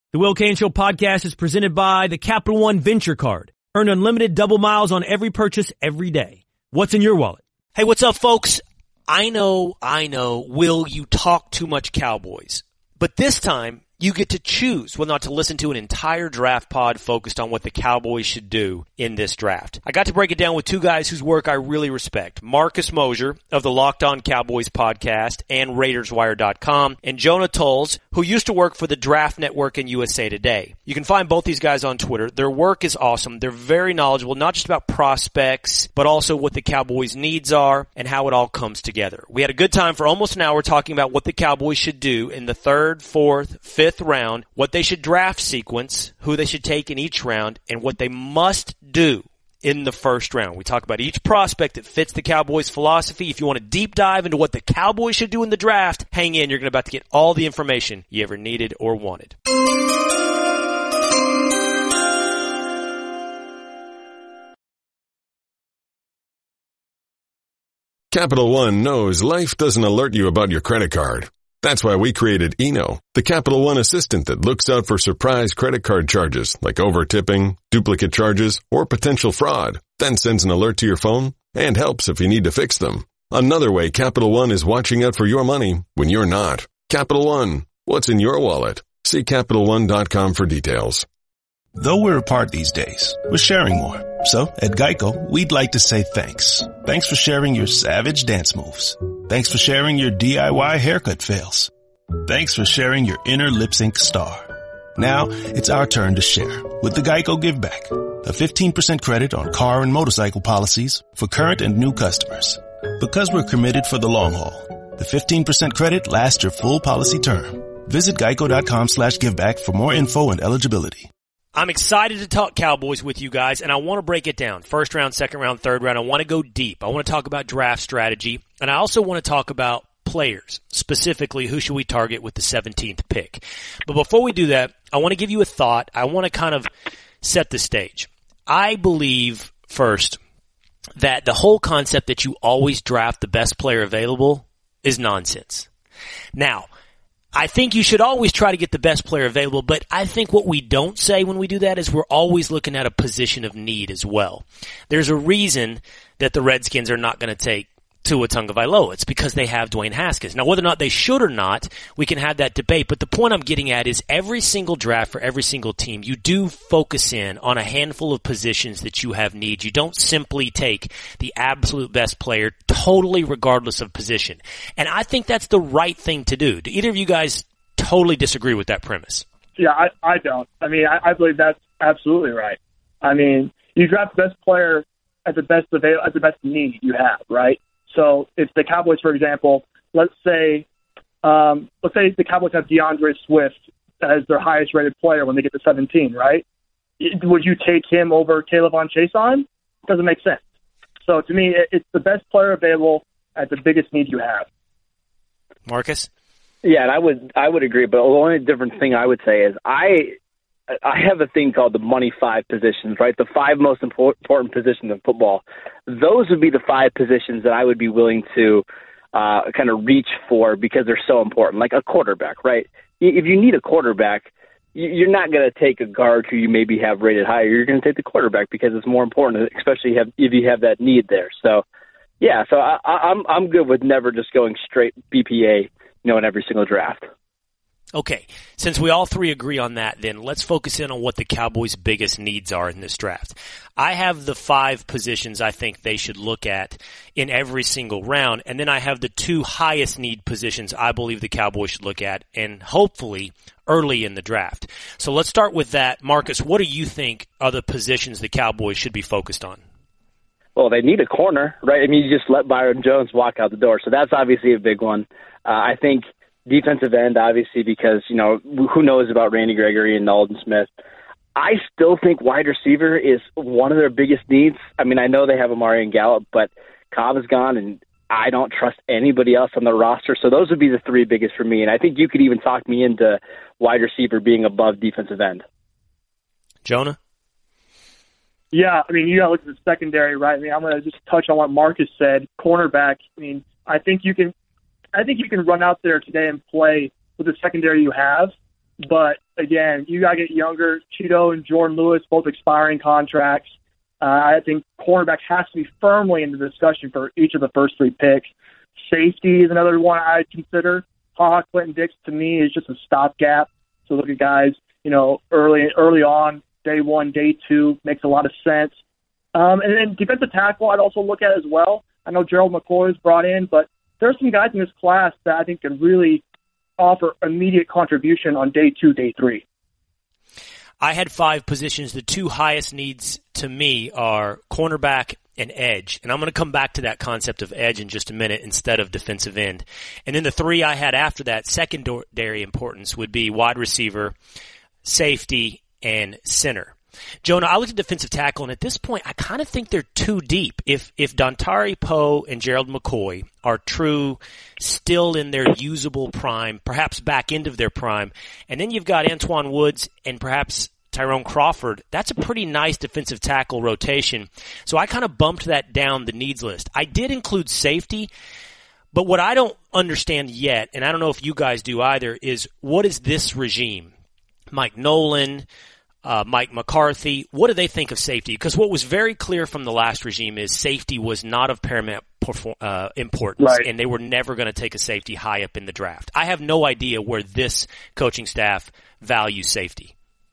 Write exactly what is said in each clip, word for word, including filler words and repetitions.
The Will Cain Show podcast is presented by the Capital One Venture Card. Earn unlimited double miles on every purchase every day. What's in your wallet? Hey, what's up, folks? I know, I know, Will, you talk too much Cowboys. But this time, you get to choose whether or not to listen to an entire draft pod focused on what the Cowboys should do in this draft. I got to break it down with two guys whose work I really respect. Marcus Mosher of the Locked On Cowboys podcast and Raiders Wire dot com, and Jonah Tolles, who used to work for the Draft Network and U S A Today. You can find both these guys on Twitter. Their work is awesome. They're very knowledgeable, not just about prospects, but also what the Cowboys' needs are and how it all comes together. We had a good time for almost an hour talking about what the Cowboys should do in the third, fourth, fifth, Fifth round, what they should draft sequence, who they should take in each round, and what they must do in the first round. We talk about each prospect that fits the Cowboys' philosophy. If you want to deep dive into what the Cowboys should do in the draft, hang in. You're about to get all the information you ever needed or wanted. Capital One knows life doesn't alert you about your credit card. That's why we created Eno, the Capital One assistant that looks out for surprise credit card charges like over-tipping, duplicate charges, or potential fraud, then sends an alert to your phone and helps if you need to fix them. Another way Capital One is watching out for your money when you're not. Capital One, what's in your wallet? See Capital One dot com for details. Though we're apart these days, we're sharing more. So, at Geico, we'd like to say thanks. Thanks for sharing your savage dance moves. Thanks for sharing your D I Y haircut fails. Thanks for sharing your inner lip sync star. Now, it's our turn to share with the Geico Give Back, a fifteen percent credit on car and motorcycle policies for current and new customers. Because we're committed for the long haul, the fifteen percent credit lasts your full policy term. Visit geico dot com slash giveback for more info and eligibility. I'm excited to talk Cowboys with you guys, and I want to break it down. First round, second round, third round. I want to go deep. I want to talk about draft strategy, and I also want to talk about players, specifically who should we target with the seventeenth pick. But before we do that, I want to give you a thought. I want to kind of set the stage. I believe, first, that the whole concept that you always draft the best player available is nonsense. Now, I think you should always try to get the best player available, but I think what we don't say when we do that is we're always looking at a position of need as well. There's a reason that the Redskins are not going to take Tua Tagovailoa. It's because they have Dwayne Haskins. Now, whether or not they should or not, we can have that debate, but the point I'm getting at is every single draft for every single team, you do focus in on a handful of positions that you have needs. You don't simply take the absolute best player totally regardless of position. And I think that's the right thing to do. Do either of you guys totally disagree with that premise? Yeah, I, I don't. I mean, I, I believe that's absolutely right. I mean, you draft the best player at the best avail- at the best need you have, right? So if the Cowboys, for example, let's say um, let's say the Cowboys have DeAndre Swift as their highest rated player when they get to seventeen, right? Would you take him over K'Lavon Chaisson? It doesn't make sense. So to me, it's the best player available at the biggest need you have. Marcus? Yeah, and I would I would agree, but the only different thing I would say is I I have a thing called the money five positions, right? The five most important positions in football. Those would be the five positions that I would be willing to uh, kind of reach for because they're so important, like a quarterback, right? If you need a quarterback, you're not going to take a guard who you maybe have rated higher. You're going to take the quarterback because it's more important, especially if you have that need there. So, yeah, so I, I'm I'm good with never just going straight B P A, you know, in every single draft. Okay, since we all three agree on that, then let's focus in on what the Cowboys' biggest needs are in this draft. I have the five positions I think they should look at in every single round, and then I have the two highest need positions I believe the Cowboys should look at, and hopefully early in the draft. So let's start with that. Marcus, what do you think are the positions the Cowboys should be focused on? Well, they need a corner, right? I mean, you just let Byron Jones walk out the door, so that's obviously a big one. Uh, I think defensive end, obviously, because, you know, who knows about Randy Gregory and Aldon Smith. I still think wide receiver is one of their biggest needs. I mean, I know they have Amari and Gallup, but Cobb is gone, and I don't trust anybody else on the roster. So those would be the three biggest for me. And I think you could even talk me into wide receiver being above defensive end. Jonah? Yeah, I mean, you got to look at the secondary, right? I mean, I'm going to just touch on what Marcus said. Cornerback, I mean, I think you can I think you can run out there today and play with the secondary you have, but again, you got to get younger. Cheeto and Jordan Lewis, both expiring contracts. Uh, I think cornerback has to be firmly in the discussion for each of the first three picks. Safety is another one I'd consider. Ha-Ha Clinton-Dix, to me, is just a stopgap. So look at guys, you know, early early on, day one, day two, makes a lot of sense. Um, and then defensive tackle I'd also look at as well. I know Gerald McCoy is brought in, but there's some guys in this class that I think can really offer immediate contribution on day two, day three. I had five positions. The two highest needs to me are cornerback and edge. And I'm going to come back to that concept of edge in just a minute instead of defensive end. And then the three I had after that, secondary importance, would be wide receiver, safety, and center. Jonah, I looked at defensive tackle, and at this point, I kind of think they're too deep. If if Dontari Poe and Gerald McCoy are true, still in their usable prime, perhaps back end of their prime, and then you've got Antoine Woods and perhaps Tyrone Crawford, that's a pretty nice defensive tackle rotation. So I kind of bumped that down the needs list. I did include safety, but what I don't understand yet, and I don't know if you guys do either, is what is this regime? Mike Nolan, Uh, Mike McCarthy, what do they think of safety? Because what was very clear from the last regime is safety was not of paramount perform, uh, importance, right. and they were never going to take a safety high up in the draft. I have no idea where this coaching staff values safety.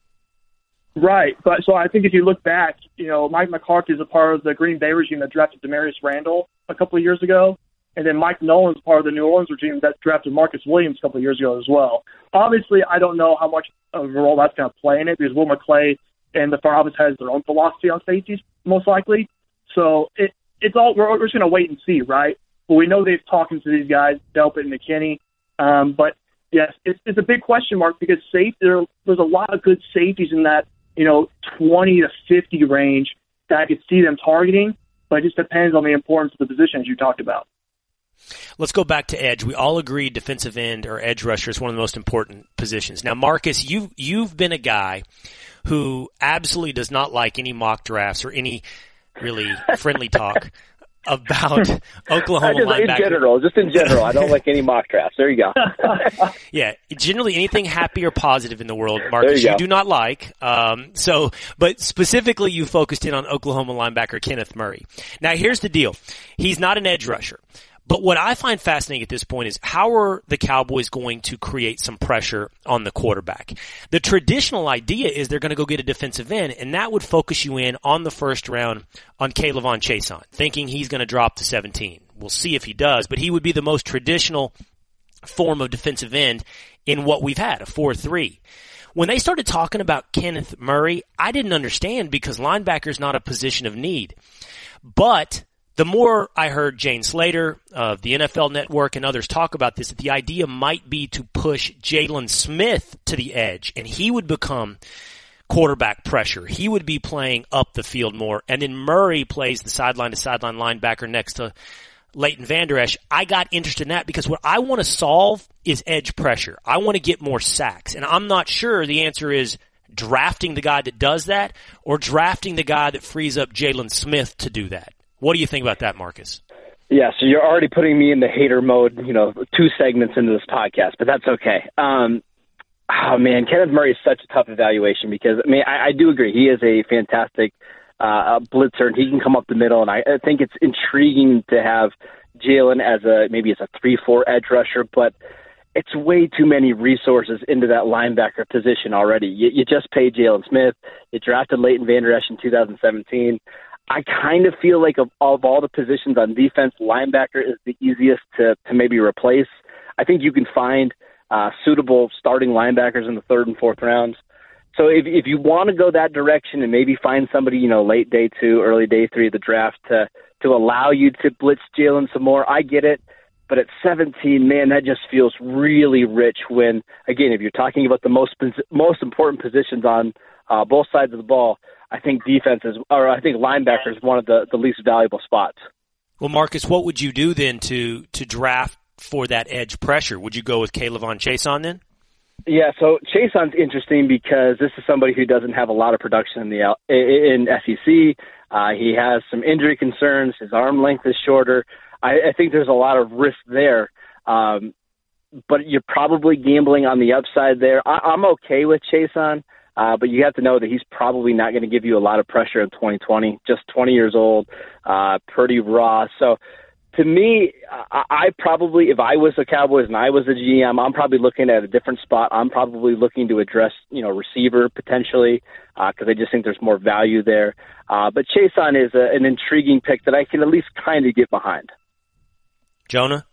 Right, but so I think if you look back, you know, Mike McCarthy is a part of the Green Bay regime that drafted Demarius Randall a couple of years ago, and then Mike Nolan is part of the New Orleans regime that drafted Marcus Williams a couple of years ago as well. Obviously, I don't know how much of a role that's going to play in it because Will McClay and the front office has their own philosophy on safeties, most likely. So it, it's all we're, we're just going to wait and see, right? But we know they've talked to these guys, Delpit and McKinney. Um, but yes, it's, it's a big question mark because safe there, there's a lot of good safeties in that, you know, twenty to fifty range that I could see them targeting. But it just depends on the importance of the position as you talked about. Let's go back to edge. We all agree defensive end or edge rusher is one of the most important positions. Now, Marcus, you've, you've been a guy who absolutely does not like any mock drafts or any really friendly talk about Oklahoma just, linebacker. In general, just in general. I don't like any mock drafts. There you go. Yeah, generally anything happy or positive in the world, Marcus, you, you do not like. Um, so, but specifically you focused in on Oklahoma linebacker Kenneth Murray. Now, here's the deal. He's not an edge rusher. But what I find fascinating at this point is how are the Cowboys going to create some pressure on the quarterback? The traditional idea is they're going to go get a defensive end, and that would focus you in on the first round on K'Lavon Chaisson, thinking he's going to drop to seventeen. We'll see if he does, but he would be the most traditional form of defensive end in what we've had, a four three. When they started talking about Kenneth Murray, I didn't understand because linebacker is not a position of need. But the more I heard Jane Slater of the N F L Network and others talk about this, that the idea might be to push Jalen Smith to the edge, and he would become quarterback pressure. He would be playing up the field more, and then Murray plays the sideline-to-sideline linebacker next to Leighton Vander Esch. I got interested in that because what I want to solve is edge pressure. I want to get more sacks, and I'm not sure the answer is drafting the guy that does that or drafting the guy that frees up Jalen Smith to do that. What do you think about that, Marcus? Yeah, so you're already putting me in the hater mode, you know, two segments into this podcast, but that's okay. Um, oh, man, Kenneth Murray is such a tough evaluation because, I mean, I, I do agree. He is a fantastic uh, blitzer, and he can come up the middle, and I, I think it's intriguing to have Jalen as a maybe as a three four edge rusher, but it's way too many resources into that linebacker position already. You, you just paid Jalen Smith. You drafted Leighton Vander Esch in two thousand seventeen. I kind of feel like of, of all the positions on defense, linebacker is the easiest to, to maybe replace. I think you can find uh, suitable starting linebackers in the third and fourth rounds. So if if you want to go that direction and maybe find somebody, you know, late day two, early day three of the draft to, to allow you to blitz Jalen some more, I get it. But at seventeen, man, that just feels really rich when, again, if you're talking about the most most important positions on uh, both sides of the ball, I think defense is, or I think linebacker is one of the, the least valuable spots. Well, Marcus, what would you do then to, to draft for that edge pressure? Would you go with K'Lavon Chaisson then? Yeah, so Chaisson's interesting because this is somebody who doesn't have a lot of production in the in S E C. Uh, he has some injury concerns. His arm length is shorter. I, I think there's a lot of risk there. Um, but you're probably gambling on the upside there. I, I'm okay with Chason, uh, but you have to know that he's probably not going to give you a lot of pressure in twenty twenty. Just twenty years old, uh, pretty raw. So to me, I, I probably, if I was the Cowboys and I was the G M, I'm probably looking at a different spot. I'm probably looking to address, you know, receiver potentially, because uh, I just think there's more value there. Uh, but Chason is a, an intriguing pick that I can at least kind of get behind. Jonah?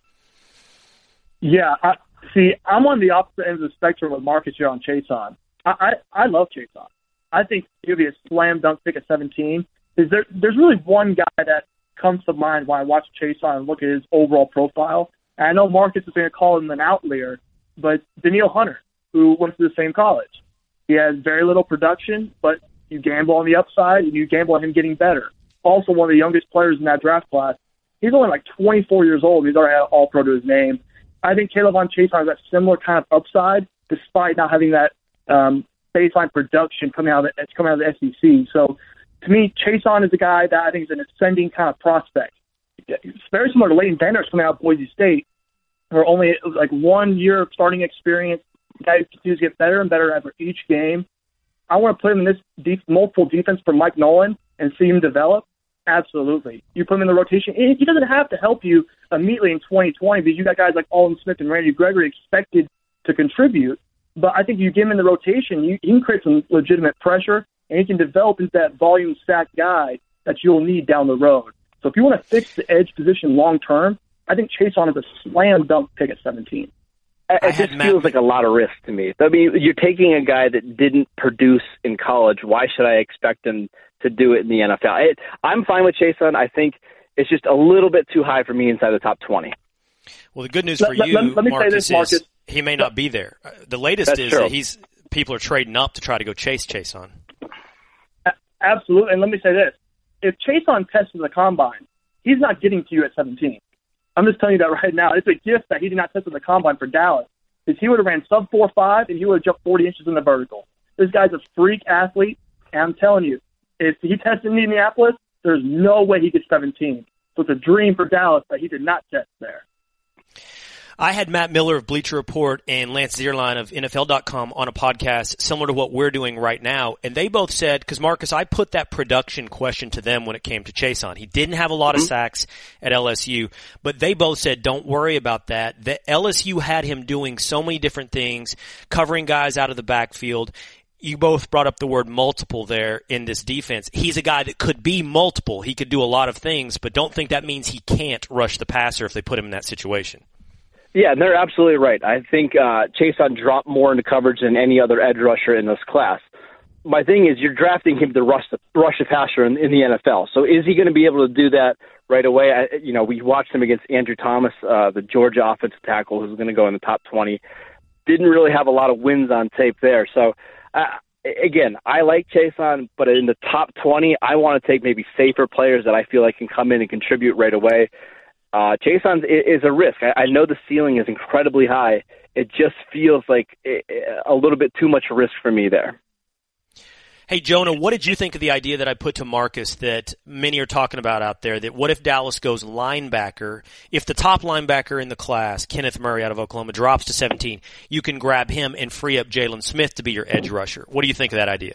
Yeah, I, see, I'm on the opposite end of the spectrum with Marcus here on Chason. I, I, I love Chason. I think he'll be a slam dunk pick at seventeen. Is there, there's really one guy that comes to mind when I watch Chason and look at his overall profile. And I know Marcus is going to call him an outlier, but Danielle Hunter, who went to the same college. He has very little production, but you gamble on the upside and you gamble on him getting better. Also one of the youngest players in that draft class. He's only like twenty-four years old. He's already had All-Pro to his name. I think K'Lavon Chason has that similar kind of upside, despite not having that um, baseline production coming out of the, coming out of the S E C. So, to me, Chason is a guy that I think is an ascending kind of prospect. It's very similar to Leighton Vander Esch coming out of Boise State, where only like one year of starting experience. Guy who continues to get better and better after each game. I want to put him in this deep, multiple defense for Mike Nolan and see him develop. Absolutely. You put him in the rotation. He doesn't have to help you immediately in twenty twenty because you got guys like Aldon Smith and Randy Gregory expected to contribute. But I think you get him in the rotation, you, you can create some legitimate pressure, and he can develop into that volume sack guy that you'll need down the road. So if you want to fix the edge position long term, I think Chason is a slam dunk pick at seventeen. It just feels like a lot of risk to me. I mean, you're taking a guy that didn't produce in college. Why should I expect him to do it in the N F L? It, I'm fine with Chason. I think it's just a little bit too high for me inside the top twenty. Well, the good news for let, you, let, let me Marcus, say this, Marcus, is he may not be there. The latest That's is true. that he's people are trading up to try to go chase Chason. Absolutely. And let me say this. If Chason tests in the combine, he's not getting to you at seventeen. I'm just telling you that right now. It's a gift that he did not test in the combine for Dallas. Because he would have ran sub four five and he would have jumped forty inches in the vertical. This guy's a freak athlete, and I'm telling you, if he tested in Indianapolis, there's no way he gets seventeen. So it's a dream for Dallas that he did not test there. I had Matt Miller of Bleacher Report and Lance Zierlein of N F L dot com on a podcast similar to what we're doing right now, and they both said, because Marcus, I put that production question to them when it came to Chason. He didn't have a lot of sacks at L S U, but they both said, don't worry about that. That L S U had him doing so many different things, covering guys out of the backfield. You both brought up the word multiple there in this defense. He's a guy that could be multiple. He could do a lot of things, but don't think that means he can't rush the passer if they put him in that situation. Yeah, they're absolutely right. I think uh, Chason dropped more into coverage than any other edge rusher in this class. My thing is you're drafting him to rush the, rush the passer in, in the N F L. So is he going to be able to do that right away? I, you know, we watched him against Andrew Thomas, uh, the Georgia offensive tackle, who's going to go in the top twenty. Didn't really have a lot of wins on tape there. So, uh, again, I like Chason, but in the top twenty, I want to take maybe safer players that I feel like can come in and contribute right away. Uh, Chason is a risk. I, I know the ceiling is incredibly high. It just feels like a little bit too much risk for me there. Hey, Jonah, what did you think of the idea that I put to Marcus that many are talking about out there, that what if Dallas goes linebacker? If the top linebacker in the class, Kenneth Murray out of Oklahoma, drops to seventeen, you can grab him and free up Jalen Smith to be your edge rusher. What do you think of that idea?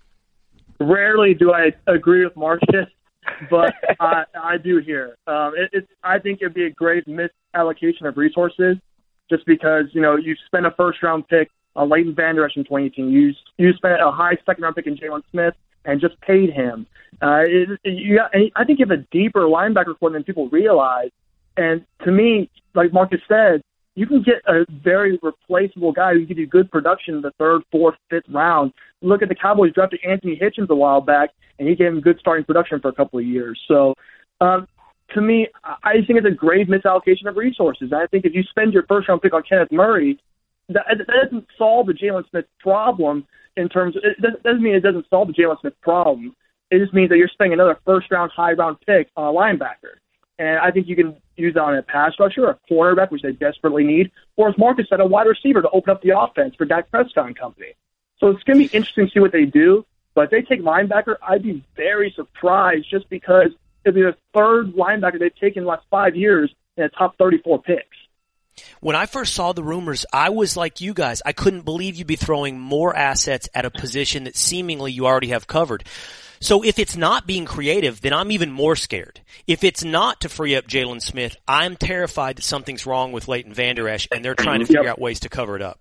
Rarely do I agree with Marcus, but I, I do here. Um, it, it's, I think it would be a great misallocation of resources just because, you know, you spend a first-round pick on Leighton Vander Esch in twenty eighteen. You, you spent a high second-round pick in Jalen Smith and just paid him. Uh, it, it, you got, I think you have a deeper linebacker core than people realize. And to me, like Marcus said, you can get a very replaceable guy who can give you good production in the third, fourth, fifth round. Look at the Cowboys drafted Anthony Hitchens a while back, and he gave him good starting production for a couple of years. So, um, to me, I think it's a grave misallocation of resources. I think if you spend your first-round pick on Kenneth Murray, that, that doesn't solve the Jalen Smith problem in terms of – it doesn't mean it doesn't solve the Jalen Smith problem. It just means that you're spending another first-round, high-round pick on a linebacker. And I think you can use that on a pass rusher, a cornerback, which they desperately need, or as Marcus said, a wide receiver to open up the offense for Dak Prescott and company. So it's going to be interesting to see what they do. But if they take linebacker, I'd be very surprised just because it'd be the third linebacker they've taken in the last five years in the top thirty-four picks. When I first saw the rumors, I was like you guys. I couldn't believe you'd be throwing more assets at a position that seemingly you already have covered. So if it's not being creative, then I'm even more scared. If it's not to free up Jalen Smith, I'm terrified that something's wrong with Leighton Vander Esch, and they're trying to figure yep. out ways to cover it up.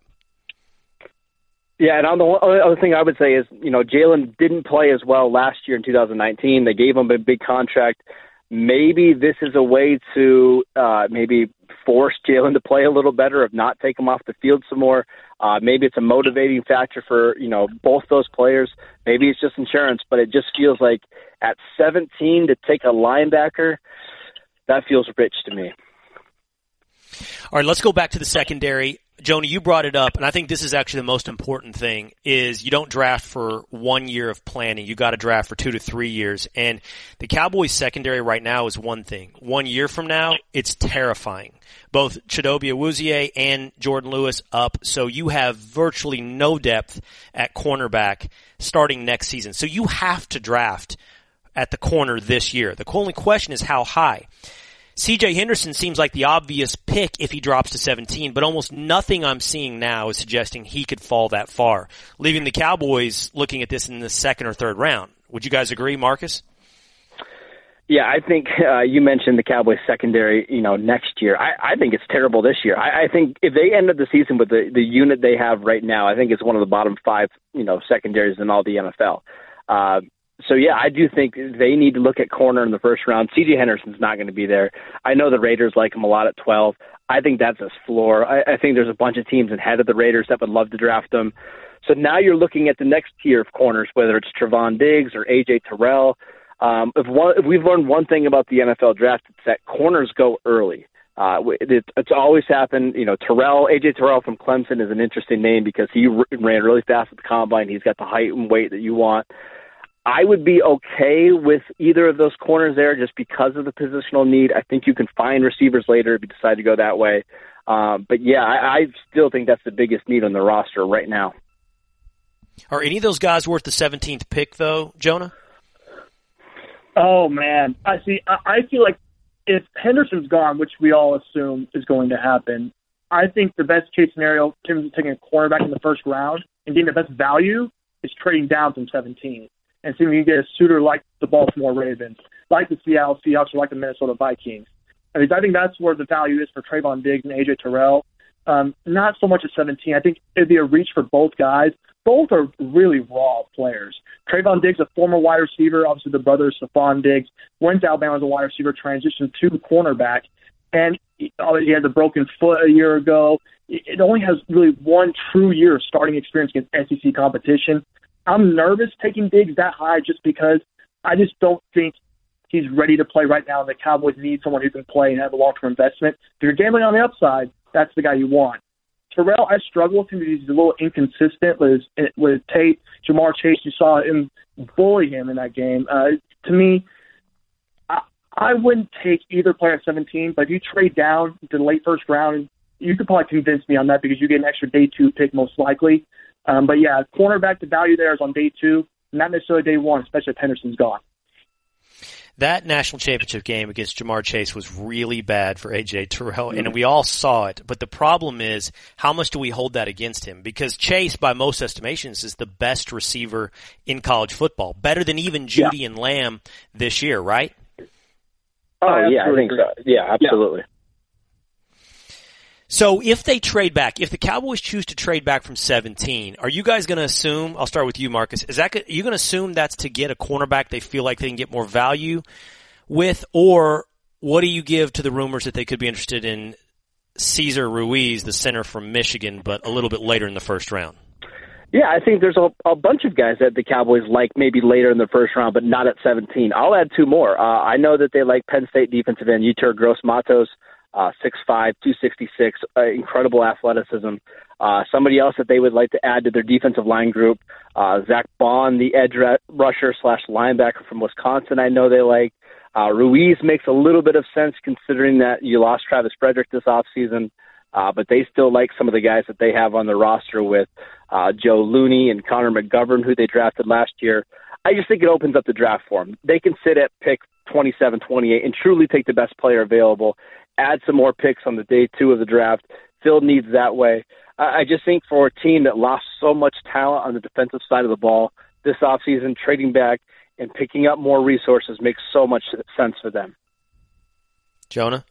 Yeah, and on the only other thing I would say is, you know, Jalen didn't play as well last year in two thousand nineteen. They gave him a big contract. Maybe this is a way to uh, maybe force Jalen to play a little better, if not take him off the field some more. Uh, maybe it's a motivating factor for, you know, both those players. Maybe it's just insurance, but it just feels like at seventeen to take a linebacker, that feels rich to me. All right, let's go back to the secondary. Jonah, you brought it up, and I think this is actually the most important thing, is you don't draft for one year of planning. You got to draft for two to three years. And the Cowboys secondary right now is one thing. One year from now, it's terrifying. Both Chidobe Awuzie and Jordan Lewis up, so you have virtually no depth at cornerback starting next season. So you have to draft at the corner this year. The only question is how high. C J Henderson seems like the obvious pick if he drops to seventeen, but almost nothing I'm seeing now is suggesting he could fall that far, leaving the Cowboys looking at this in the second or third round. Would you guys agree, Marcus? Yeah, I think uh, you mentioned the Cowboys secondary, you know, next year. I, I think it's terrible this year. I, I think if they ended the season with the, the unit they have right now, I think it's one of the bottom five, you know, secondaries in all the N F L. Uh, So, yeah, I do think they need to look at corner in the first round. C J Henderson's not going to be there. I know the Raiders like him a lot at twelve. I think that's his floor. I, I think there's a bunch of teams ahead of the Raiders that would love to draft him. So now you're looking at the next tier of corners, whether it's Trevon Diggs or A J Terrell. Um, if, one, if we've learned one thing about the N F L draft, it's that corners go early. Uh, it, it's always happened. You know, Terrell, A J Terrell from Clemson is an interesting name because he r- ran really fast at the combine. He's got the height and weight that you want. I would be okay with either of those corners there just because of the positional need. I think you can find receivers later if you decide to go that way. Um, but, yeah, I, I still think that's the biggest need on the roster right now. Are any of those guys worth the seventeenth pick, though, Jonah? Oh, man. I see. I, I feel like if Henderson's gone, which we all assume is going to happen, I think the best case scenario in terms of taking a cornerback in the first round and getting the best value is trading down from seventeen. And seeing if you can get a suitor like the Baltimore Ravens, like the Seattle Seahawks, or like the Minnesota Vikings. I mean, I think that's where the value is for Trevon Diggs and A J Terrell. Um, not so much at seventeen. I think it'd be a reach for both guys. Both are really raw players. Trevon Diggs, a former wide receiver, obviously the brother of Stephon Diggs, went to Alabama as a wide receiver, transitioned to cornerback, and he had the broken foot a year ago. It only has really one true year of starting experience against S E C competition. I'm nervous taking Diggs that high just because I just don't think he's ready to play right now. The Cowboys need someone who can play and have a long-term investment. If you're gambling on the upside, that's the guy you want. Terrell, I struggle with him because he's a little inconsistent with his, with his tape. Jamar Chase, you saw him bully him in that game. Uh, to me, I, I wouldn't take either player at seventeen, but if you trade down to the late first round, you could probably convince me on that because you get an extra day two pick most likely. Um, but, yeah, cornerback, the value there is on day two, not necessarily day one, especially if Henderson's gone. That national championship game against Jamar Chase was really bad for A J Terrell, and we all saw it. But the problem is, how much do we hold that against him? Because Chase, by most estimations, is the best receiver in college football, better than even Judy yeah. and Lamb this year, right? Oh, yeah, I think so. Yeah, absolutely. Yeah. So if they trade back, if the Cowboys choose to trade back from seventeen, are you guys going to assume, I'll start with you, Marcus, is that, are you going to assume that's to get a cornerback they feel like they can get more value with, or what do you give to the rumors that they could be interested in Cesar Ruiz, the center from Michigan, but a little bit later in the first round? Yeah, I think there's a, a bunch of guys that the Cowboys like maybe later in the first round, but not at seventeen. I'll add two more. Uh, I know that they like Penn State defensive end Yetur Gross-Matos. Uh, six five, two sixty-six, uh, incredible athleticism. Uh, somebody else that they would like to add to their defensive line group, uh, Zach Bond, the edge rusher slash linebacker from Wisconsin, I know they like. Uh, Ruiz makes a little bit of sense considering that you lost Travis Frederick this offseason, uh, but they still like some of the guys that they have on the roster with uh, Joe Looney and Connor McGovern, who they drafted last year. I just think it opens up the draft for them. They can sit at pick twenty-seven, twenty-eight and truly take the best player available add some more picks on the day two of the draft. Fill needs that way. I just think for a team that lost so much talent on the defensive side of the ball this offseason, trading back and picking up more resources makes so much sense for them. Jonah?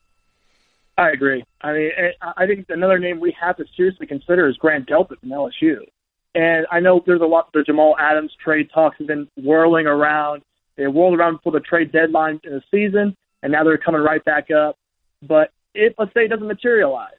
I agree. I mean, I think another name we have to seriously consider is Grant Delpit from L S U. And I know there's a lot, the Jamal Adams trade talks have been whirling around. They whirled around before the trade deadline in the season, and now they're coming right back up. But if, let's say, it doesn't materialize,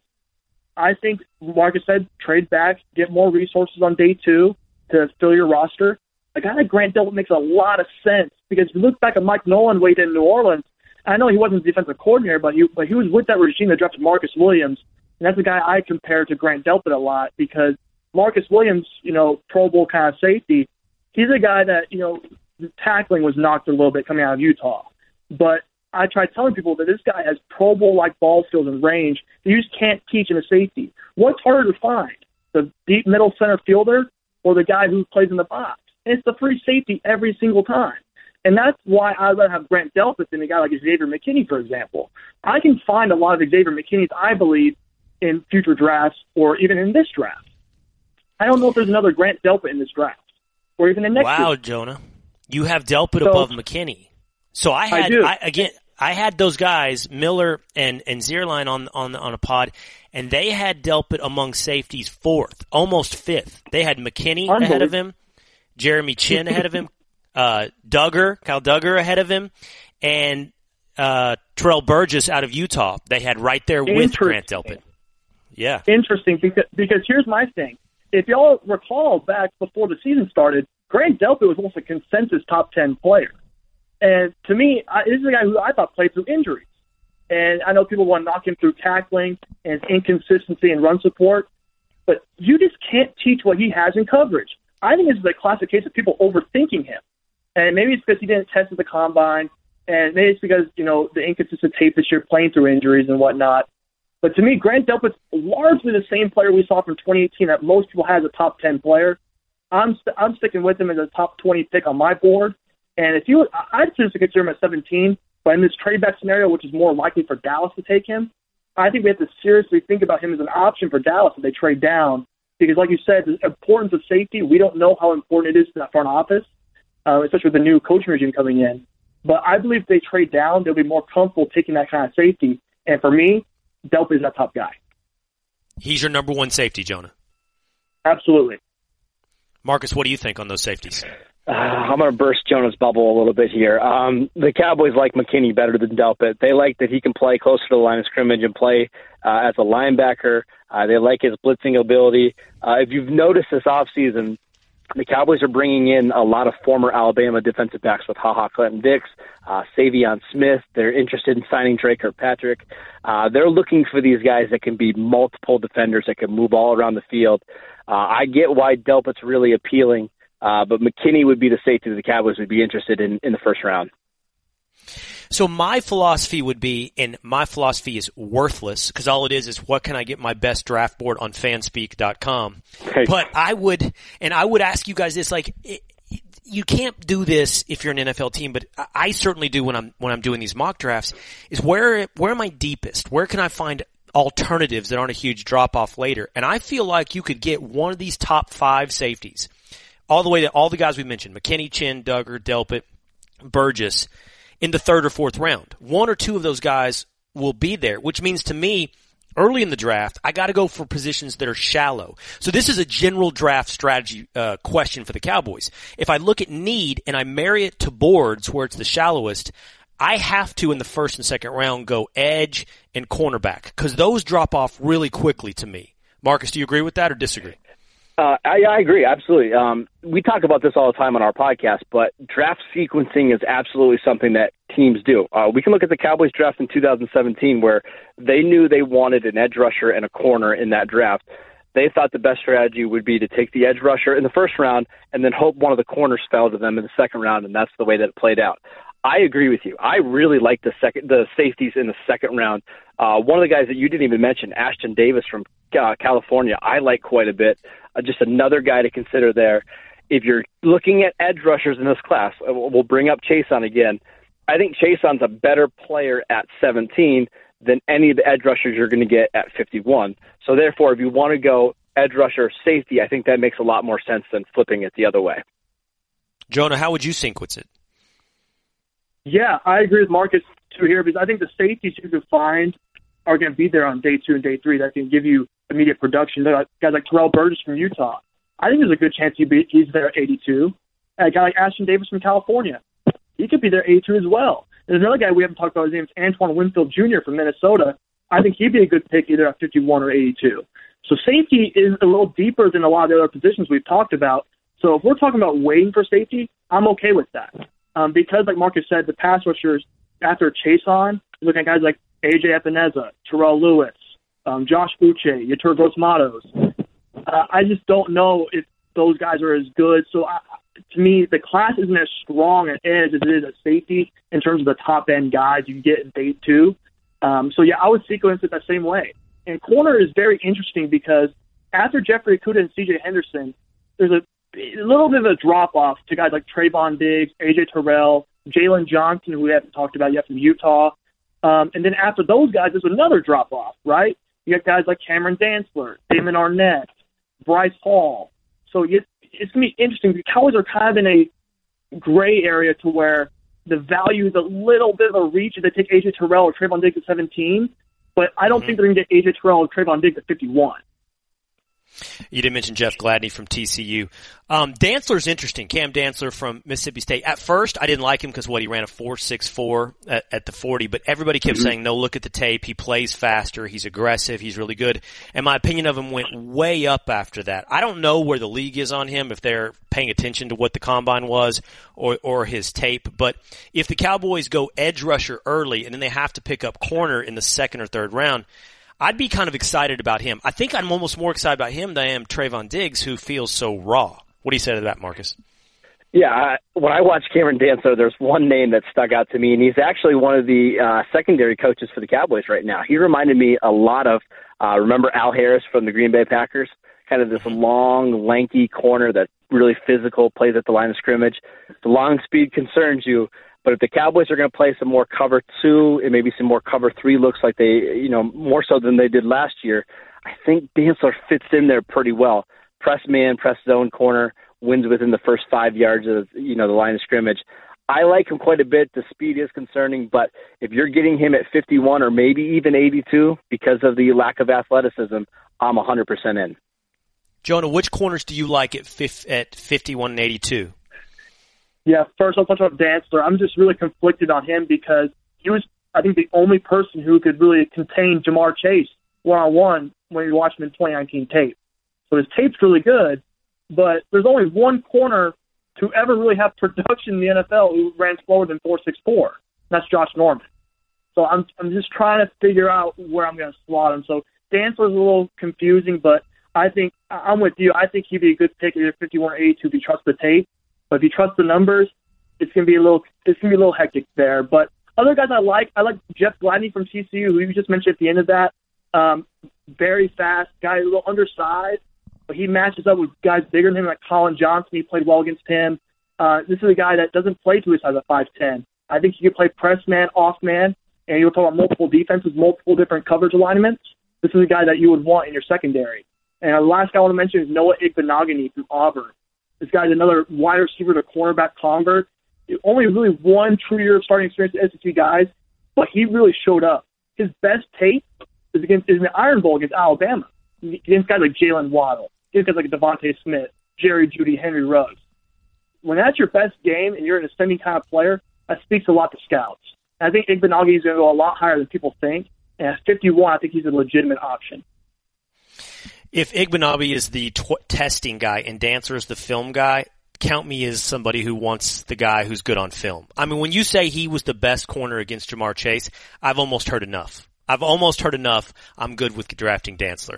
I think Marcus said trade back, get more resources on day two to fill your roster. A guy like Grant Delpit makes a lot of sense because if you look back at Mike Nolan way in New Orleans, I know he wasn't the defensive coordinator, but he but he was with that regime that drafted Marcus Williams, and that's a guy I compare to Grant Delpit a lot because Marcus Williams, you know, Pro Bowl kind of safety, he's a guy that, you know, the tackling was knocked a little bit coming out of Utah. But I try telling people that this guy has Pro Bowl-like ball skills and range that you just can't teach in a safety. What's harder to find, the deep middle center fielder or the guy who plays in the box? And it's the free safety every single time. And that's why I'd rather have Grant Delpit than a guy like Xavier McKinney, for example. I can find a lot of Xavier McKinneys, I believe, in future drafts or even in this draft. I don't know if there's another Grant Delpit in this draft or even in next Wow, year. Jonah. You have Delpit So, above McKinney. So I had, I do. I, again, I had those guys, Miller and, and Zierlein on, on, on a pod, and they had Delpit among safeties fourth, almost fifth. They had McKinney ahead of him, Jeremy Chin ahead of him, uh, Duggar, Kyle Duggar ahead of him, and, uh, Terrell Burgess out of Utah. They had right there with Grant Delpit. Yeah. Interesting because, because here's my thing. If y'all recall back before the season started, Grant Delpit was almost a consensus top ten player. And to me, I, this is a guy who I thought played through injuries. And I know people want to knock him through tackling and inconsistency and run support, but you just can't teach what he has in coverage. I think this is a classic case of people overthinking him. And maybe it's because he didn't test at the combine, and maybe it's because, you know, the inconsistent tape this year playing through injuries and whatnot. But to me, Grant Delpit's largely the same player we saw from twenty eighteen that most people had as a top ten player. I'm st- I'm sticking with him as a top twenty pick on my board. And if you, I'd seriously consider him at seventeen, but in this trade back scenario, which is more likely for Dallas to take him, I think we have to seriously think about him as an option for Dallas if they trade down. Because like you said, the importance of safety, we don't know how important it is to that front office, uh, especially with the new coaching regime coming in. But I believe if they trade down, they'll be more comfortable taking that kind of safety. And for me, Delpit is that top guy. He's your number one safety, Jonah. Absolutely. Marcus, what do you think on those safeties? Uh, I'm going to burst Jonah's bubble a little bit here. Um, the Cowboys like McKinney better than Delpit. They like that he can play closer to the line of scrimmage and play uh, as a linebacker. Uh, they like his blitzing ability. Uh, if you've noticed this offseason, the Cowboys are bringing in a lot of former Alabama defensive backs with HaHa Clinton-Dix, uh, Savion Smith. They're interested in signing Dre Kirkpatrick. Uh, they're looking for these guys that can be multiple defenders that can move all around the field. Uh, I get why Delpit's really appealing, uh, but McKinney would be the safety that the Cowboys would be interested in in the first round. So my philosophy would be, and my philosophy is worthless, because all it is is what can I get my best draft board on fanspeak dot com. Hey. But I would, and I would ask you guys this, like, it, you can't do this if you're an N F L team, but I certainly do when I'm, when I'm doing these mock drafts, is where, where am I deepest? Where can I find alternatives that aren't a huge drop off later? And I feel like you could get one of these top five safeties, all the way to all the guys we mentioned, McKinney, Chin, Duggar, Delpit, Burgess, in the third or fourth round. One or two of those guys will be there, which means to me, early in the draft, I got to go for positions that are shallow. So this is a general draft strategy uh, question for the Cowboys. If I look at need and I marry it to boards where it's the shallowest, I have to, in the first and second round, go edge and cornerback, because those drop off really quickly to me. Marcus, do you agree with that or disagree? Uh, I, I agree, absolutely. Um, we talk about this all the time on our podcast, but draft sequencing is absolutely something that teams do. Uh, we can look at the Cowboys draft in two thousand seventeen where they knew they wanted an edge rusher and a corner in that draft. They thought the best strategy would be to take the edge rusher in the first round and then hope one of the corners fell to them in the second round, and that's the way that it played out. I agree with you. I really like the second, the safeties in the second round. Uh, one of the guys that you didn't even mention, Ashton Davis from uh, California, I like quite a bit. Uh, just another guy to consider there. If you're looking at edge rushers in this class, we'll bring up Chason again. I think Chason's a better player at seventeen than any of the edge rushers you're going to get at fifty-one. So therefore, if you want to go edge rusher safety, I think that makes a lot more sense than flipping it the other way. Jonah, how would you sequence it? Yeah, I agree with Marcus too here, because I think the safeties you can find are going to be there on day two and day three that can give you immediate production. There are guys like Terrell Burgess from Utah. I think there's a good chance he be, he's there at eighty-two. And a guy like Ashton Davis from California, he could be there at eighty-two as well. There's another guy we haven't talked about. His name is Antoine Winfield Junior from Minnesota. I think he'd be a good pick either at fifty-one or eighty-two. So safety is a little deeper than a lot of the other positions we've talked about. So if we're talking about waiting for safety, I'm okay with that. Um, because, like Marcus said, the pass rushers, after Chase on, look at guys like A J Epineza, Terrell Lewis, um, Josh Uche, Yetur Gross-Matos. Uh, I just don't know if those guys are as good. So I, to me, the class isn't as strong at edge as it is at safety in terms of the top-end guys you get in day two. Um, so, yeah, I would sequence it that same way. And corner is very interesting because after Jeffrey Okudah and C J Henderson, there's a, a little bit of a drop-off to guys like Trayvon Diggs, A J Terrell, Jalen Johnson, who we haven't talked about yet from Utah. Um, and then after those guys, there's another drop-off, right? You got guys like Cameron Dantzler, Damon Arnett, Bryce Hall. So it's, it's going to be interesting. The Cowboys are kind of in a gray area to where the value is a little bit of a reach if they take A J Terrell or Trayvon Diggs at seventeen. But I don't mm-hmm. think they're going to get A J Terrell or Trayvon Diggs at fifty-one. You did mention Jeff Gladney from T C U. Um, Dantzler's interesting. Cam Dantzler from Mississippi State. At first, I didn't like him because what he ran a four six four at, at the forty, but everybody kept mm-hmm. saying, no, look at the tape. He plays faster. He's aggressive. He's really good. And my opinion of him went way up after that. I don't know where the league is on him, if they're paying attention to what the combine was or, or his tape. But if the Cowboys go edge rusher early and then they have to pick up corner in the second or third round, I'd be kind of excited about him. I think I'm almost more excited about him than I am Trayvon Diggs, who feels so raw. What do you say to that, Marcus? Yeah, I, when I watched Cameron Dantzler, there's one name that stuck out to me, and he's actually one of the uh, secondary coaches for the Cowboys right now. He reminded me a lot of, uh, remember Al Harris from the Green Bay Packers? Kind of this long, lanky corner that's really physical, plays at the line of scrimmage. The long speed concerns you. But if the Cowboys are going to play some more cover two and maybe some more cover three looks like they, you know, more so than they did last year, I think Dantzler fits in there pretty well. Press man, press zone corner, wins within the first five yards of, you know, the line of scrimmage. I like him quite a bit. The speed is concerning, but if you're getting him at fifty-one or maybe even eighty-two because of the lack of athleticism, I'm one hundred percent in. Jonah, which corners do you like at fifty-one and eighty-two? Yeah, first I'll touch on Dantzler. I'm just really conflicted on him because he was, I think, the only person who could really contain Jamar Chase one-on-one when you watch him in twenty nineteen tape. So his tape's really good, but there's only one corner to ever really have production in the N F L who ran slower than four six four. That's Josh Norman. So I'm I'm just trying to figure out where I'm going to slot him. So Dantzler's a little confusing, but I think I'm with you. I think he'd be a good pick either fifty-one or eighty-two if you trust the tape. But if you trust the numbers, it's gonna be a little it's gonna be a little hectic there. But other guys I like, I like Jeff Gladney from T C U, who you just mentioned at the end of that. Um, very fast guy, a little undersized, but he matches up with guys bigger than him, like Colin Johnson. He played well against him. Uh, this is a guy that doesn't play to his size at five ten. I think he can play press man, off man, and you're talking about multiple defenses, multiple different coverage alignments. This is a guy that you would want in your secondary. And the last guy I want to mention is Noah Igbenogany from Auburn. This guy's another wide receiver to cornerback convert. Only really one true year of starting experience at S E C guys, but he really showed up. His best tape is against is in the Iron Bowl against Alabama. Against guys like Jalen Waddle, against guys like Devontae Smith, Jerry Jeudy, Henry Ruggs. When that's your best game and you're an ascending kind of player, that speaks a lot to scouts. And I think Igbenogany is going to go a lot higher than people think. And at fifty-one, I think he's a legitimate option. If Igbenogany is the tw- testing guy and Dantzler is the film guy, count me as somebody who wants the guy who's good on film. I mean, when you say he was the best corner against Jamar Chase, I've almost heard enough. I've almost heard enough. I'm good with drafting Dantzler.